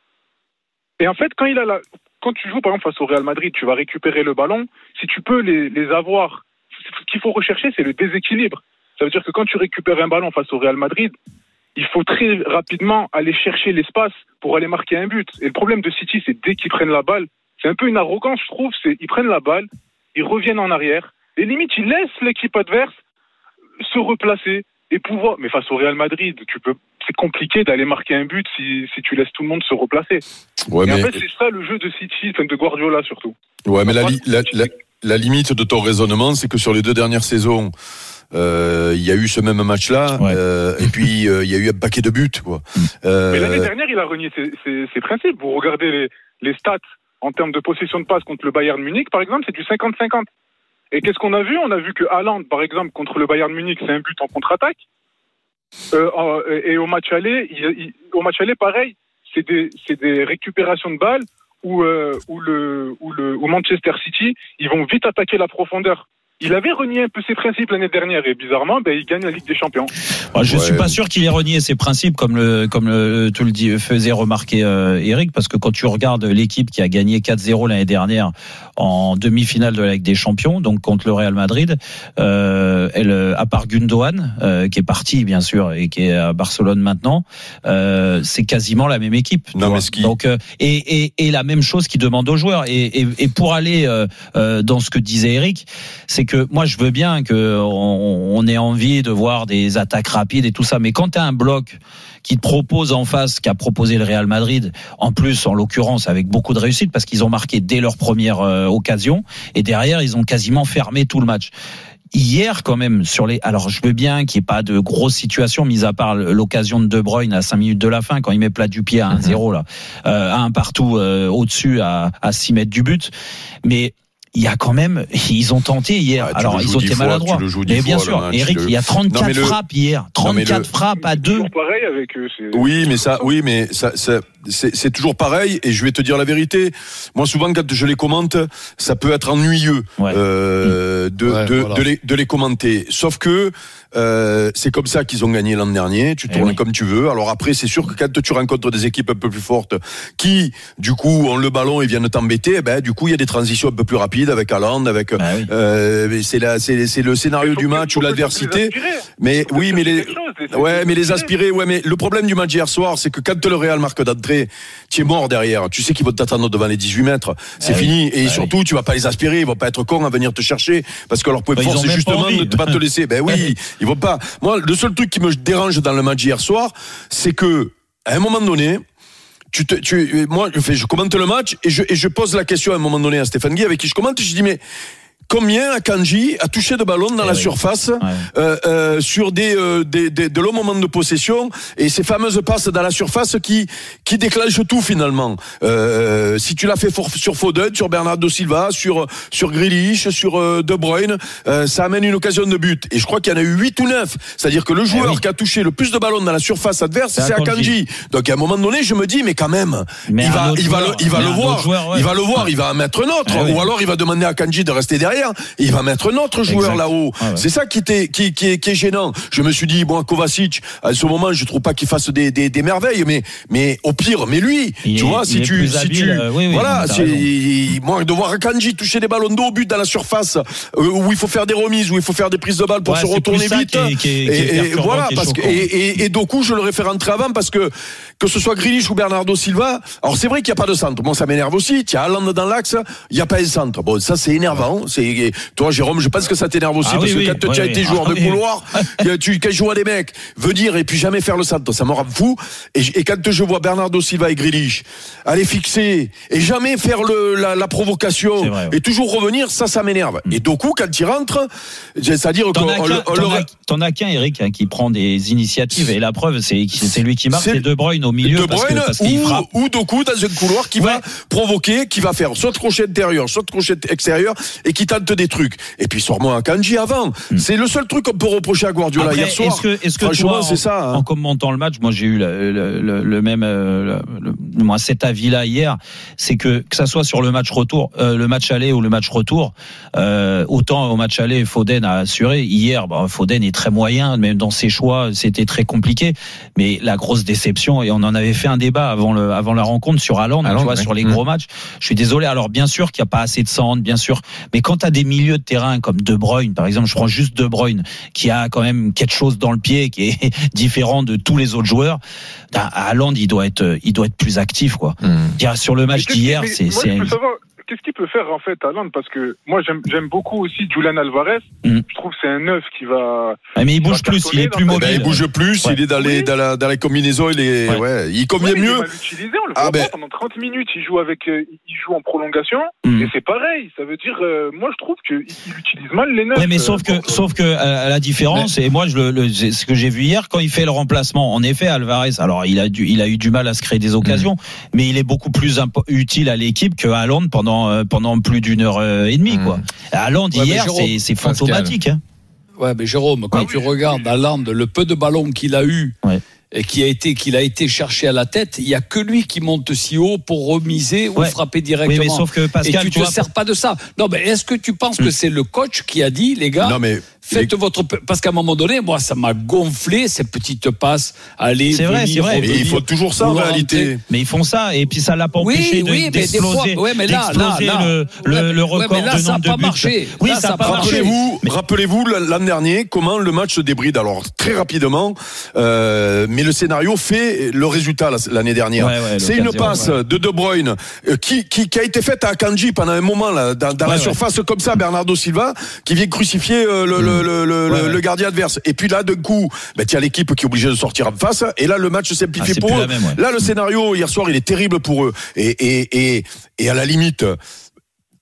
Et en fait, quand, il a la, quand tu joues par exemple face au Real Madrid, tu vas récupérer le ballon. Si tu peux les, les avoir, ce qu'il faut rechercher, c'est le déséquilibre. Ça veut dire que quand tu récupères un ballon face au Real Madrid, il faut très rapidement aller chercher l'espace pour aller marquer un but. Et le problème de City, c'est dès qu'ils prennent la balle, c'est un peu une arrogance, je trouve, c'est ils prennent la balle, ils reviennent en arrière, et limite, ils laissent l'équipe adverse se replacer et pouvoir... Mais face au Real Madrid, tu peux... c'est compliqué d'aller marquer un but si, si tu laisses tout le monde se replacer. Ouais, et mais... en fait, c'est ça le jeu de City, enfin de Guardiola surtout.
Ouais, mais la, li- la, la, la limite de ton raisonnement, c'est que sur les deux dernières saisons, Euh, il y a eu ce même match-là, ouais. euh, et puis euh, il y a eu un paquet de buts, quoi.
Euh... Mais l'année dernière, il a renié ses, ses, ses principes. Vous regardez les, les stats en termes de possession de passe contre le Bayern Munich, par exemple, c'est du cinquante cinquante. Et qu'est-ce qu'on a vu? On a vu que Haaland, par exemple, contre le Bayern Munich, c'est un but en contre-attaque. Euh, et au match aller, il, il, au match aller, pareil, c'est des, c'est des récupérations de balles où, euh, où le, où le, où Manchester City, ils vont vite attaquer la profondeur. Il avait renié un peu ses principes l'année dernière et bizarrement, ben, il gagne la Ligue des Champions.
Alors, je ouais. suis pas sûr qu'il ait renié ses principes comme le comme le tout le dit, faisait remarquer euh, Eric, parce que quand tu regardes l'équipe qui a gagné quatre zéro l'année dernière en demi-finale de la Ligue des Champions, donc contre le Real Madrid, euh, elle, à part Gundogan euh, qui est parti bien sûr et qui est à Barcelone maintenant, euh, c'est quasiment la même équipe.
Non, mais ce qui...
Donc euh, et, et et la même chose qu'il demande aux joueurs. Et et, et pour aller euh, euh, dans ce que disait Eric, c'est que moi je veux bien que on, on ait envie de voir des attaques rapides et tout ça, mais quand tu as un bloc qui te propose en face, qu'a proposé le Real Madrid, en plus en l'occurrence avec beaucoup de réussite parce qu'ils ont marqué dès leur première euh, occasion et derrière ils ont quasiment fermé tout le match. Hier, quand même, sur les, alors je veux bien qu'il n'y ait pas de grosses situations, mis à part l'occasion de De Bruyne à cinq minutes de la fin, quand il met plat du pied à un zéro, là, euh, à un partout, euh, au-dessus, à, à six mètres du but. Mais, il y a quand même, ils ont tenté hier. Ouais, alors, ils ont été maladroits. Mais bien sûr,
match,
Eric,
le...
il y a trente-quatre
non, le...
frappes hier. trente-quatre le... frappes à deux.
C'est pareil avec eux. C'est...
Oui, mais ça, oui, mais ça, ça c'est, c'est toujours pareil. Et je vais te dire la vérité. Moi, souvent, quand je les commente, ça peut être ennuyeux
ouais.
euh, de, ouais, de, voilà. de, les, de les commenter. Sauf que euh, c'est comme ça qu'ils ont gagné l'an dernier. Tu tournes oui. comme tu veux. Alors après, c'est sûr que quand tu rencontres des équipes un peu plus fortes qui, du coup, ont le ballon et viennent t'embêter, ben, du coup, il y a des transitions un peu plus rapides avec Haaland, avec. Ah oui. euh, c'est, la, c'est, c'est le scénario du match ou l'adversité. Mais oui, mais les. Ouais, mais les aspirer. Ouais, mais le problème du match hier soir, c'est que quand le Real marque d'entrée, tu es mort derrière. Tu sais qu'ils vont t'attendre devant les dix-huit mètres. C'est ah fini. Oui. Et ah surtout, oui. tu vas pas les aspirer. Ils vont pas être cons à venir te chercher parce que leur point de force, c'est justement de ne pas te laisser. Ben oui, ils vont pas. Moi, le seul truc qui me dérange dans le match hier soir, c'est que, à un moment donné, tu te, tu, moi, je fais, je commente le match et je, et je pose la question à un moment donné à Stéphane Guy avec qui je commente. Et je dis, mais, combien Akanji a touché de ballons dans eh la oui. surface ouais. euh, euh, sur des, euh, des, des de longs moments de possession et ces fameuses passes dans la surface qui qui déclenchent tout finalement. Euh, si tu l'as fait for, sur Foden, sur Bernardo Silva, sur sur Grealish, sur euh, De Bruyne, euh, ça amène une occasion de but. Et je crois qu'il y en a eu huit ou neuf. C'est-à-dire que le joueur eh oui. qui a touché le plus de ballons dans la surface adverse, c'est, c'est Akanji. Donc à un moment donné, je me dis mais quand même, mais il va il va joueur, le, il va le voir, joueur, ouais. il va le voir, il va en mettre un autre, eh ou oui. alors il va demander à Akanji de rester derrière. Il va mettre notre joueur exact. là-haut. Ah ouais. C'est ça qui, était, qui, qui, est, qui est gênant. Je me suis dit, bon, Kovacic, à ce moment, je trouve pas qu'il fasse des, des, des merveilles, mais, mais au pire, mais lui, il tu est, vois, si tu, si habile, tu, euh, oui, oui, voilà, c'est, il, moi, de voir Akanji toucher des ballons d'eau au but dans la surface, euh, où il faut faire des remises, où il faut faire des prises de balles pour ouais, se retourner vite. Qui est, qui est, qui est et, et voilà, qui est parce que, et, et, et Doku, je l'aurais fait rentrer avant parce que, que ce soit Grealish ou Bernardo Silva, alors c'est vrai qu'il n'y a pas de centre. Bon, ça m'énerve aussi. Tu as Haaland dans l'axe, il n'y a pas un centre. Bon, ça, c'est énervant. C'est, toi, Jérôme, je pense que ça t'énerve aussi, ah, parce oui, que quand oui, tu as oui, été oui. joueur ah, de oui. couloir, tu, quand je vois des mecs venir et puis jamais faire le centre, ça me rend fou. Et, et quand je vois Bernardo Silva et Grealish aller fixer et jamais faire le, la, la provocation vrai, oui. et toujours revenir, ça, ça m'énerve. Mm. Et Doku, quand il rentre, c'est-à-dire
t'en que... As qu'un, t'en, le... as, t'en as qu'un, Eric, hein, qui prend des initiatives, et la preuve, c'est, c'est lui qui marque, c'est, c'est De Bruyne au milieu.
De Bruyne, parce que, parce qu'il ou, frappe. Ou Doku dans un couloir qui ouais. va provoquer, qui va faire soit crochet intérieur, soit crochet extérieur, et qui tente des trucs. Et puis, sors-moi un Kanji avant. Hmm. C'est le seul truc qu'on peut reprocher à Guardiola. Après, hier soir.
Est-ce que, est-ce que franchement, toi,
c'est
en,
ça. Hein.
En commentant le match, moi, j'ai eu le, le, le, le même, le, le, moi, cet avis-là hier, c'est que, que ça soit sur le match retour, euh, le match aller ou le match retour, euh, autant au match aller, Foden a assuré. Hier, bah, Foden est très moyen, même dans ses choix, c'était très compliqué. Mais la grosse déception, et on en avait fait un débat avant le, avant la rencontre sur Haaland, tu vois, ouais. sur les gros mmh. matchs. Je suis désolé. Alors, bien sûr qu'il n'y a pas assez de centre, bien sûr. Mais quand tu as des milieux de terrain comme De Bruyne, par exemple, je prends juste De Bruyne, qui a quand même quelque chose dans le pied qui est différent de tous les autres joueurs. Haaland, il doit être, il doit être plus actif, quoi. Mmh. Sur le match d'hier, c'est,
moi,
c'est.
Je peux savoir, qu'est-ce qu'il peut faire en fait Haaland, parce que moi j'aime, j'aime beaucoup aussi Julian Alvarez. Mmh. Je trouve que c'est un neuf qui va.
Ah, mais il bouge plus, il est plus mobile.
Ben, il bouge plus, ouais. il est dans les, oui. dans la, dans les combinaisons, il est, ouais, ouais il combine ouais, mieux.
Il va l'utiliser, on le voit ah, ben... pas, pendant trente minutes, il joue avec, euh, il joue en prolongation, mmh. et c'est pareil. Ça veut dire, euh, moi je trouve qu'il utilise mal les neufs.
Ouais, mais sauf que, euh, sauf que euh, la différence, mais... et moi je le, le, ce que j'ai vu hier quand il fait le remplacement, en effet, Alvarez, alors il a dû, il a eu du mal à se créer des occasions, mmh. mais il est beaucoup plus impo- utile à l'équipe que Haaland pendant, euh, pendant plus d'une heure et demie, quoi. Mmh. Haaland ouais, hier, Jérôme, c'est, c'est fantomatique. Hein.
Ouais, mais Jérôme, quand ah, tu oui, regardes oui. Haaland, le peu de ballons qu'il a eu, ouais. et qui a été, qu'il a été cherché à la tête, il y a que lui qui monte si haut pour remiser ouais. ou frapper directement.
Oui, mais sauf que Pascal,
et tu ne te sers pas de ça. Non, mais est-ce que tu penses mmh. que c'est le coach qui a dit, les gars, non, mais faites les... votre, parce qu'à un moment donné, moi, ça m'a gonflé ces petites passes. Allez,
c'est vrai,
venir,
c'est vrai.
Et il faut toujours ça en réalité.
Mais ils font ça, et puis ça l'a pas empêché
oui,
de,
oui,
d'exploser,
fois, ouais, mais là,
d'exploser
là, là,
le, le,
ouais,
le record
ouais, là,
de nombre de buts.
Marché.
Oui,
là,
ça n'a pas marché.
Rappelez-vous, mais... rappelez-vous l'an dernier comment le match se débride. Alors très rapidement, euh, mais le scénario fait le résultat l'année dernière. Ouais, ouais, c'est une passe ouais. de De Bruyne euh, qui, qui qui a été faite à Akanji pendant un moment là, dans, dans ouais, la ouais. surface comme ça, Bernardo Silva qui vient crucifier euh, le, mmh. le, le, le, ouais, le ouais. gardien adverse. Et puis là, d'un coup, ben, tu as l'équipe qui est obligée de sortir en face. Et là, le match simplifie ah, pour eux. Même, ouais. Là, le scénario hier soir, il est terrible pour eux. Et et et, et à la limite.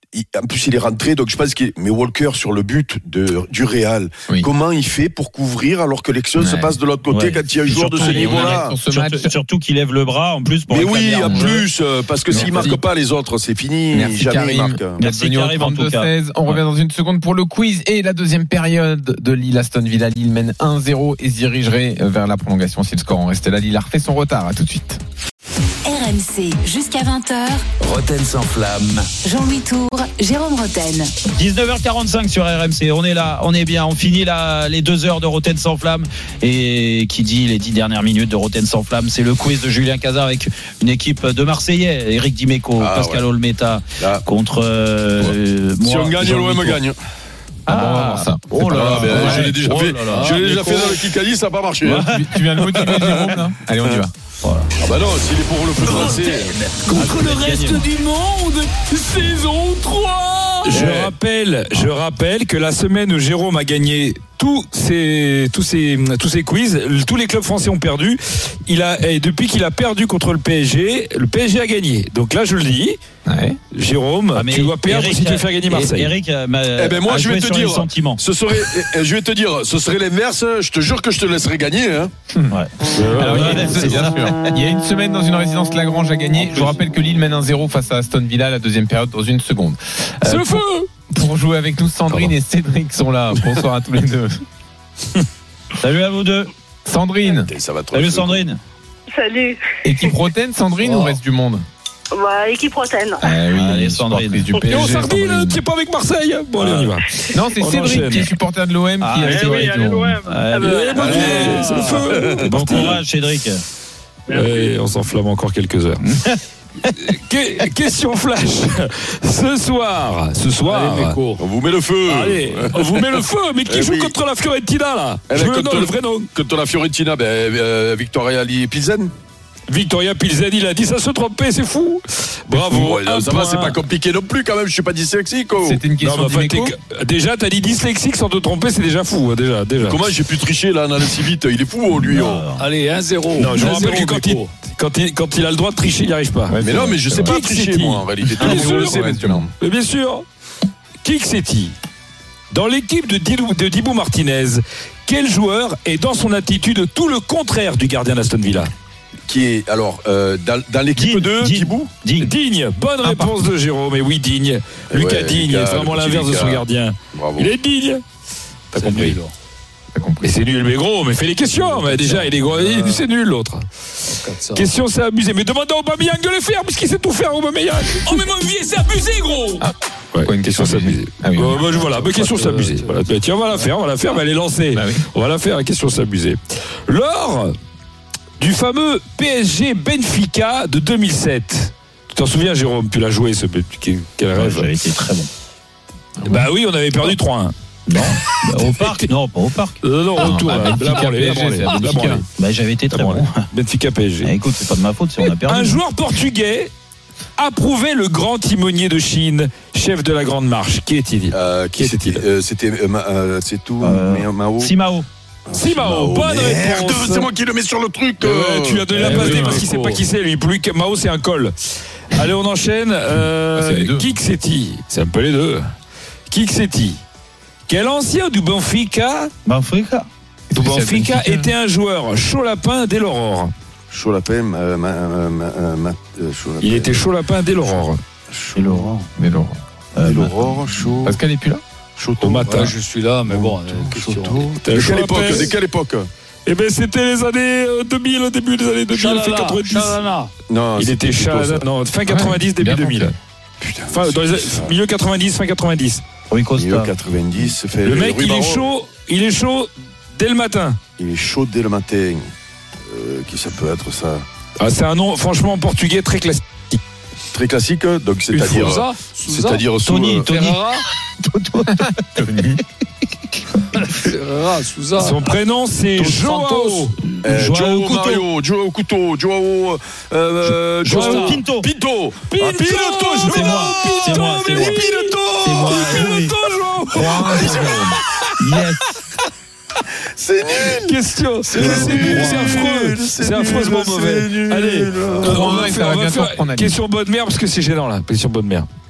il, en plus il est rentré, donc je pense qu'il. Mais Walker sur le but de du Real, oui. comment il fait pour couvrir alors que l'action ouais. se passe de l'autre côté ouais. quand il y a un joueur surtout, de ce niveau-là.
Ce surtout, surtout qu'il lève le bras en plus. Pour
mais oui, en plus, parce que s'il marque pas les autres, c'est fini.
Merci
jamais
Karim.
il marque.
Merci Karim en tout cas.
seize. On revient dans une seconde pour le quiz et la deuxième période de Lille Aston Villa. Lille mène un zéro et se dirigerait vers la prolongation si le score en restait là. Lille a refait son retard. À tout de suite.
R M C jusqu'à vingt heures.
Roten sans flamme.
Jean-Louis Tour, Jérôme Roten.
dix-neuf heures quarante-cinq sur R M C. On est là, on est bien. On finit là les deux heures de Roten sans flamme. Et qui dit les dix dernières minutes de Roten sans flamme, c'est le quiz de Julien Cazard avec une équipe de Marseillais. Eric Dimeco, ah, Pascal ouais. Olmeta là. contre euh, ouais. moi.
Si on gagne, l'O M gagne.
Ah, bon, on va voir ça.
Oh là là,
ben, ouais. je l'ai déjà oh fait. Là là, je l'ai déjà fait dans le Kikadi, ça n'a pas marché.
Ouais. Tu, tu viens de motiver Jérôme là. Allez, on y va.
Voilà. Ah bah non, s'il est pour le foot français.
Contre ah, le reste gagné. Du monde, saison trois.
Je ouais. rappelle, je rappelle que la semaine où Jérôme a gagné tous ces, tous ces, tous ces quiz, tous les clubs français ont perdu. Il a, et depuis qu'il a perdu contre le P S G, le P S G a gagné. Donc là, je le dis. Ouais. Jérôme, ah tu dois perdre Eric, si tu veux faire gagner Marseille.
Eric,
eh ben moi, je vais te dire, ce serait, je vais te dire, ce serait l'inverse. Je te jure que je te laisserai gagner. Hein.
Ouais. Alors, il, y a, c'est bien sûr. Il y a une semaine dans une résidence Lagrange à gagner. Je vous rappelle que Lille mène un zéro face à Aston Villa la deuxième période dans une seconde.
C'est euh, le feu.
Pour jouer avec nous, Sandrine et Cédric sont là. Bonsoir à tous les deux.
Salut à vous deux.
Sandrine.
Ça va trop
Salut Sandrine.
Salut.
Équipe Roten, Sandrine oh. ou reste du monde?
Bah, équipe Roten.
Ah oui, allez, Sandrine. Du P S G,
et on Sardine, tu es pas avec Marseille. Bon, allez, on y va.
Non, c'est on Cédric enchaîne. Qui est supporter de l'O M
ah,
qui
a été oui, allez, l'O M.
Ah, bah,
allez, allez, c'est le feu.
Bon courage, Cédric.
Et on s'enflamme encore quelques heures. Que- question flash. Ce soir, ce soir,
allez, on vous met le feu.
Allez, on vous met le feu. Mais qui eh joue oui. contre la Fiorentina là?
eh
Je
ben,
veux le nom, le vrai nom.
Contre la Fiorentina, ben, euh, Victoria Pilsen.
Victoria Pilsen, il a dit ça se trompait, c'est fou. Bravo.
Ouais, ça va, c'est pas compliqué non plus quand même. Je suis pas dyslexique. Oh.
C'était une question. Non, enfin,
déjà, t'as dit dyslexique sans te tromper, c'est déjà fou. Déjà, déjà.
Comment j'ai pu tricher là, dans le si vite? Il est fou, lui. Oh.
Allez, un zéro.
Non, je vous rappelle que quand il, quand, il, quand il a le droit de tricher, il n'y arrive pas.
Ouais, mais non, mais je sais pas tricher moi en réalité. Tout le monde le sait maintenant.
Mais bien sûr. Qui que c'est-il? Dans l'équipe de Dibou, de Dibou Martinez, quel joueur est dans son attitude tout le contraire du gardien d'Aston Villa?
Qui est alors euh, dans, dans l'équipe de Dibou
Digne. Digne. Bonne ah, réponse de Jérôme. Et oui, Digne. Lucas ouais, Digne est vraiment l'inverse de son gardien. Bravo. Il est digne. T'as compris. T'as compris. Mais c'est nul, mais gros. Mais fais les questions. Mais déjà, il est gros. Ah. C'est nul l'autre. Question, c'est abusé. Mais demande à Aubameyang de les faire, puisqu'il sait tout faire, Aubameyang.
Oh mais mon vieux, c'est abusé, gros.
Ah. Ouais, quoi, une question, c'est abusé. Ah oui, euh, bah, voilà, ma question, c'est abusé. Voilà. Tiens, on va la faire, on va la faire. Mais elle est lancée. Bah, oui. On va la faire. La question, c'est abusé. Lors du fameux P S G Benfica de deux mille sept. Tu t'en souviens, Jérôme? Tu l'as joué, ce quel rêve.
J'avais été très bon.
Bah oui, on avait perdu trois un.
Non, bah, au parc. Non, pas au parc.
Non, non,
ah,
retour.
Ah,
là, là, P S G,
là, Benfica. Bah, j'avais été très bon.
Benfica P S G.
Ah, écoute, c'est pas de ma faute si on a perdu.
Un joueur portugais approuvait le grand timonier de Chine, chef de la Grande Marche. Qui est-il?
euh, Qui était-il euh, C'était euh, euh, c'est tout.
Euh,
Mao.
Simao.
Simao, bonne
merde,
réponse.
C'est moi qui le mets sur le truc.
Euh, ouais, tu lui as donné la passe parce qu'il sait pas qui c'est lui. Plus que Mao, c'est un col. Allez, on enchaîne. Euh, qui que c'est-il? C'est un peu les deux. Qui que c'est-il? Quel ancien du Benfica
Benfica
Du Benfica était un joueur chaud lapin dès l'aurore.
Chaud lapin. Euh, ma, ma, ma, ma, euh,
Il était chaud lapin dès l'aurore.
Dès l'aurore.
Dès l'aurore.
Dès l'aurore, chaud.
Pascal n'est plus là?
Au matin.
Ouais, je suis là, mais bon.
De quelle époque? De quelle époque?
Eh bien, c'était les années deux mille, au début des années deux mille,
Chalana,
fin quatre-vingt-dix.
Chalana.
Non, il était Chalana. Non, fin quatre-vingt-dix, début deux mille.
Putain.
Fin, dans les milieu quatre-vingt-dix, fin quatre-vingt-dix.
Rui Costa. Milieu quatre-vingt-dix. Fait
le mec, il est chaud, il est chaud dès le matin.
Il est chaud dès le matin. Euh, qui ça peut être ça?
Ah, c'est un nom, franchement, portugais très classique.
Très classique, donc c'est-à-dire.
Sousa,
c'est-à-dire
Tony,
sous,
Tony.
Tony.
Ferrara, Sousa.
Son prénom c'est Joao.
Euh, Joao Mario, Joao Couto, Joao euh,
Joao Pinto.
Pinto.
Pinto,
ah, Pinto,
c'est moi. C'est moi, c'est moi.
Pinto.
C'est moi.
Pinto,
Joao. Yes.
C'est nul.
Question. C'est, c'est, c'est nul. C'est affreux. C'est, c'est affreusement mauvais. Nul. Allez, on va faire, on va faire question bonne mère parce que c'est gênant là. Question bonne mère.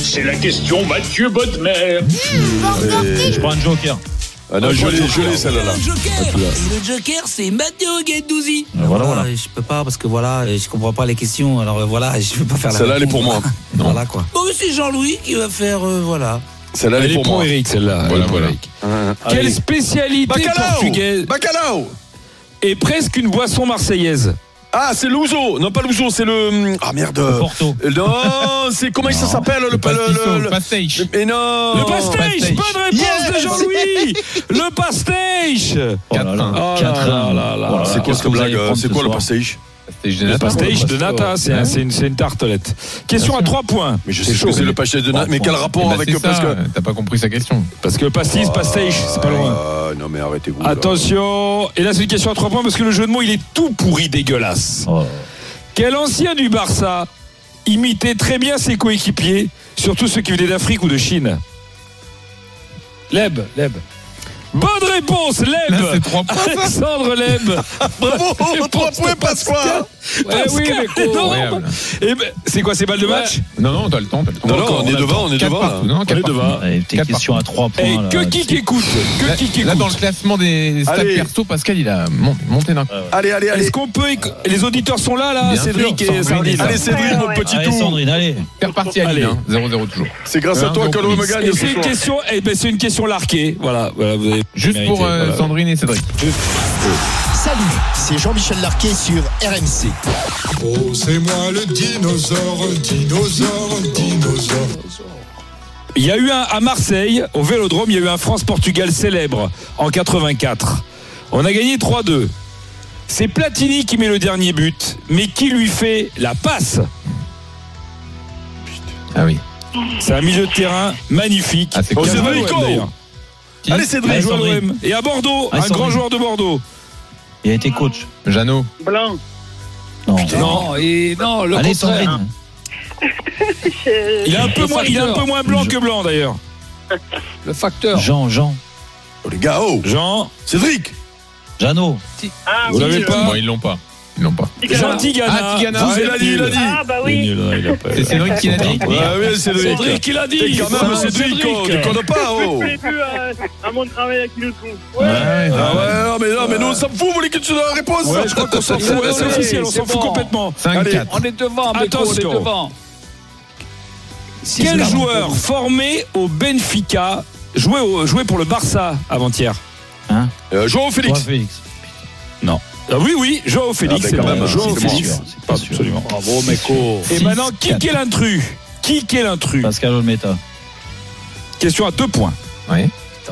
C'est la question Mathieu Bodmer.
Je prends un joker.
Ah non, je l'ai, je l'ai celle-là.
Le joker, le joker, c'est Matteo Guendouzi.
Ah, voilà, voilà.
Je peux pas parce que voilà, je comprends pas les questions. Alors voilà, je peux pas faire la.
Celle-là, elle est pour moi.
Non. Voilà quoi. Oh, c'est Jean-Louis qui va faire euh, voilà.
Celle-là, elle, elle est pour, pour moi.
Eric, celle-là.
Voilà, voilà.
Eric. Ah, quelle spécialité
Bacalao
portugaise
Bacalao
est presque une boisson marseillaise?
Ah, c'est l'ouzo. Non, pas l'ouzo, c'est le. Ah merde.
Le Porto.
Non, c'est comment non. ça s'appelle le,
le,
le,
le, le pastéis.
Mais non.
Le pastéis. Bonne réponse yes de Jean-Louis. Le pastéis.
quatre un.
Oh quatre un.
C'est quoi cette blague? C'est quoi le pastéis?
Le pastéis de nata, c'est un, une, une tartelette. Question à trois points.
Mais je sais chaud, que c'est le pastéis de nata, mais quel rapport
bah
avec
le
parce que
t'as pas compris sa question.
Parce que pastis, pastéis, c'est pas loin.
Euh, non mais arrêtez-vous.
Attention, et là c'est une question à trois points parce que le jeu de mots il est tout pourri, dégueulasse. Oh. Quel ancien du Barça imitait très bien ses coéquipiers, surtout ceux qui venaient d'Afrique ou de Chine? Leb, Leb. Bonne réponse, Leb.
Là, c'est trois points.
Alexandre Leb.
Bravo, trois points, Pasqua.
Ouais, oui, mais énorme. Et ben, c'est quoi, c'est balle de match?
Non, non, t'as le temps, t'as le temps.
Non, non, on, on est devant, on est devant. Là.
Non,
on est devant.
Tes questions à trois points.
Et que qui écoute? Que qui écoute?
Là, dans le classement des stats perso, Pascal, il a monté d'un coup.
Allez, allez, allez.
Est-ce qu'on peut. Les auditeurs sont là, là, Cédric et Sandrine.
Allez, Cédric, mon petit
tout.
Sandrine,
allez.
C'est reparti à Lille, zéro zéro toujours.
C'est grâce à toi que l'on me gagne.
C'est une question, c'est une question larquée. Voilà, voilà, vous avez.
Juste pour Sandrine et Cédric.
Salut, c'est Jean-Michel Larquet sur R M C.
Oh, c'est moi le dinosaure, dinosaure, dinosaure.
Il y a eu un à Marseille, au Vélodrome, il y a eu un France-Portugal célèbre en quatre-vingt-quatre. On a gagné trois deux. C'est Platini qui met le dernier but, mais qui lui fait la passe?
Ah oui.
C'est un milieu de terrain magnifique.
Ah, c'est
oh, c'est Marico.
Allez, Cédric, joueur de l'O M. Et à Bordeaux, ah, un grand joueur de Bordeaux.
Il a été coach.
Jeannot.
Blanc.
Non.
Non, et non, le
Allez,
contraire. Il est un peu moins, il est un peu moins blanc que blanc d'ailleurs.
Le facteur.
Jean, Jean.
Oh les gars, oh.
Jean.
Cédric.
Jeannot.
Ah,
vous l'avez pas?
Bon, ils l'ont pas. Ils l'ont pas.
Jean Tigana.
Ah, Tigana.
Vous, il a dit, il a dit.
Ah, bah oui.
C'est Cédric qui l'a dit.
Ah oui, Cédric.
Cédric qui l'a dit.
Quand même, Cédric, on déconne pas, oh.
Je plus à mon travail avec nous tous.
Ouais, ah ouais, non, mais non, mais nous, on s'en fout, vous voulez que tu donnes la réponse?
Ouais, je crois qu'on s'en fout. C'est officiel, on s'en fout complètement.
cinq quatre.
On est devant, Attention. On est devant.
Quel joueur formé au Benfica jouait, au, jouait pour le Barça avant-hier?
Hein
euh, Joao Félix.
Joao Félix.
Non. Ah oui, oui, Joao Félix,
ah,
c'est
quand
bon.
même.
Joao
c'est
Félix.
Pas
Absolument.
Bravo, Meco.
Et maintenant, qui est l'intrus? Qui est l'intrus?
Pascal Olmeta.
Question à deux points.
Oui.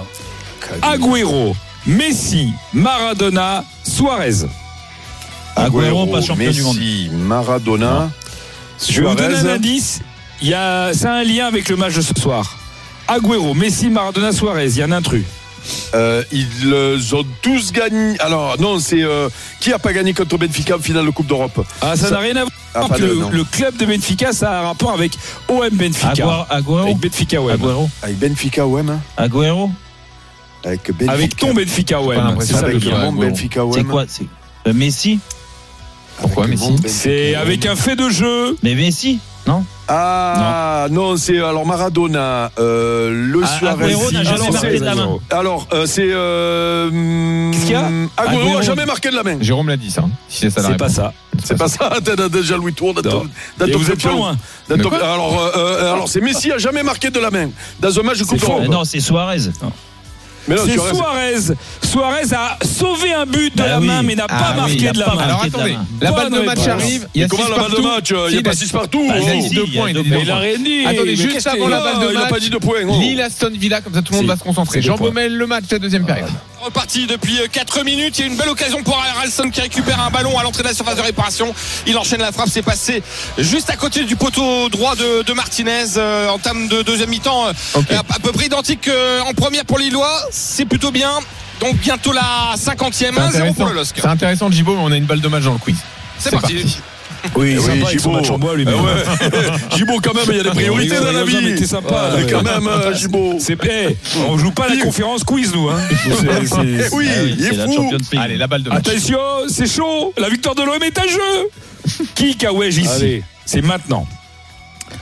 Agüero, Messi, Maradona, Suarez.
Agüero, pas champion
Messi,
du monde.
Maradona.
Je vais vous donner un indice. Il y a, c'est un lien avec le match de ce soir. Agüero, Messi, Maradona, Suarez. Il y a un intrus.
Euh, ils euh, ont tous gagné. Alors non, c'est euh, qui a pas gagné contre Benfica en finale de Coupe d'Europe?
Ah, ça n'a rien à voir. Ah, le, de, le club de Benfica, ça a un rapport avec O M Benfica.
Agüero.
Avec Benfica O M.
Agüero.
Avec Benfica O M.
Agüero.
Avec Benfica.
Avec ton Benfica O M.
C'est ça le club. Benfica O M.
C'est quoi? C'est euh, Messi.
Pourquoi Messi?
C'est avec un fait de jeu.
Mais Messi, non?
Ah non, non c'est alors Maradona, euh, le
ah,
Suarez.
Agüero n'a jamais marqué de la main.
Alors euh, c'est euh,
qu'est-ce qu'il y a?
Agüero n'a jamais marqué de la main.
Jérôme l'a dit ça. Si c'est ça,
c'est pas ça.
C'est pas ça. T'as déjà Louis Tour.
Vous êtes pas loin.
Alors euh, alors c'est Messi a jamais marqué de la main dans un match de Coupe d'Europe.
Non, c'est Suarez.
Mais non,
c'est Suarez. Suarez a sauvé un but de bah la oui. main, mais n'a ah pas oui, marqué de la main.
Alors attendez, la balle de match arrive.
Il y a comment la balle de match? Il n'y a pas six partout.
Il a dit deux points.
Il a rien dit.
Attendez, juste avant la balle de match, il n'a pas dit deux points. Lille Aston Villa, comme ça tout le monde va se concentrer. Jean Baumel, le match de la deuxième période.
Reparti depuis quatre minutes. Il y a une belle occasion pour Haralson qui récupère un ballon à l'entrée de la surface de réparation. Il enchaîne la frappe. C'est passé juste à côté du poteau droit de, de Martinez. Euh, en termes de deuxième mi-temps, okay. à, à peu près identique euh, en première pour Lillois. C'est plutôt bien. Donc bientôt la cinquantième. un zéro pour le L O S C.
C'est intéressant, Djibo, mais on a une balle de match dans le quiz.
C'est, C'est parti. parti.
Oui,
oui,
sympa, Gibo. Match en bois, lui. Ah ouais. Gibo, quand même, il y a des priorités dans la vie.
T'es sympa,
ouais, quand même, euh, Gibo.
C'est hey, on joue pas à la conférence quiz, nous. Hein. C'est,
c'est, oui, ah oui, il est
c'est
fou.
La
Allez, la balle de match.
Attention, c'est chaud. La victoire de l'O M est à jeu. Qui Kawej ici? Allez. C'est maintenant.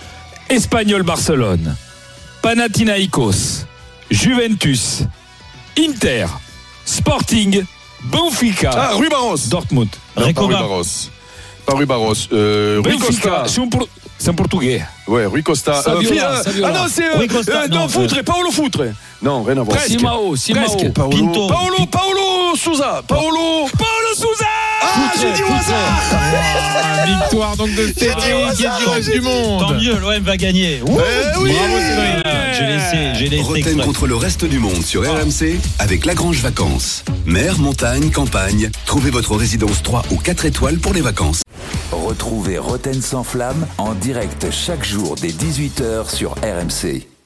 Espanyol Barcelone, Panathinaikos, Juventus, Inter, Sporting, Benfica.
Ah, Rui Barros.
Dortmund.
Non, pas Rui Barros. Pas Rui Barros. Euh, Rui Costa.
C'est un, pour... un portugais.
Ouais, Rui Costa.
Saviola,
euh,
Saviola.
Ah non, c'est euh, euh, non, non Foutre, Paolo Foutre. Non, rien à voir.
Presque.
Simao, Simao.
Presque.
Paolo,
Pinto.
Paolo, Paolo Souza. Paolo.
Paolo Souza.
Ah, j'ai dit au hasard.
Ah, victoire donc de Cédric qui est du reste du monde.
Tant mieux, l'O M va gagner. Ouh,
Eh oui.
bravo Cédric. J'ai laissé, j'ai laissé
Roten
exprès.
contre le reste du monde sur R M C avec Lagrange Vacances. Mer, montagne, campagne, trouvez votre résidence trois ou quatre étoiles pour les vacances.
Retrouvez Roten sans flamme en direct chaque jour dès dix-huit heures sur R M C.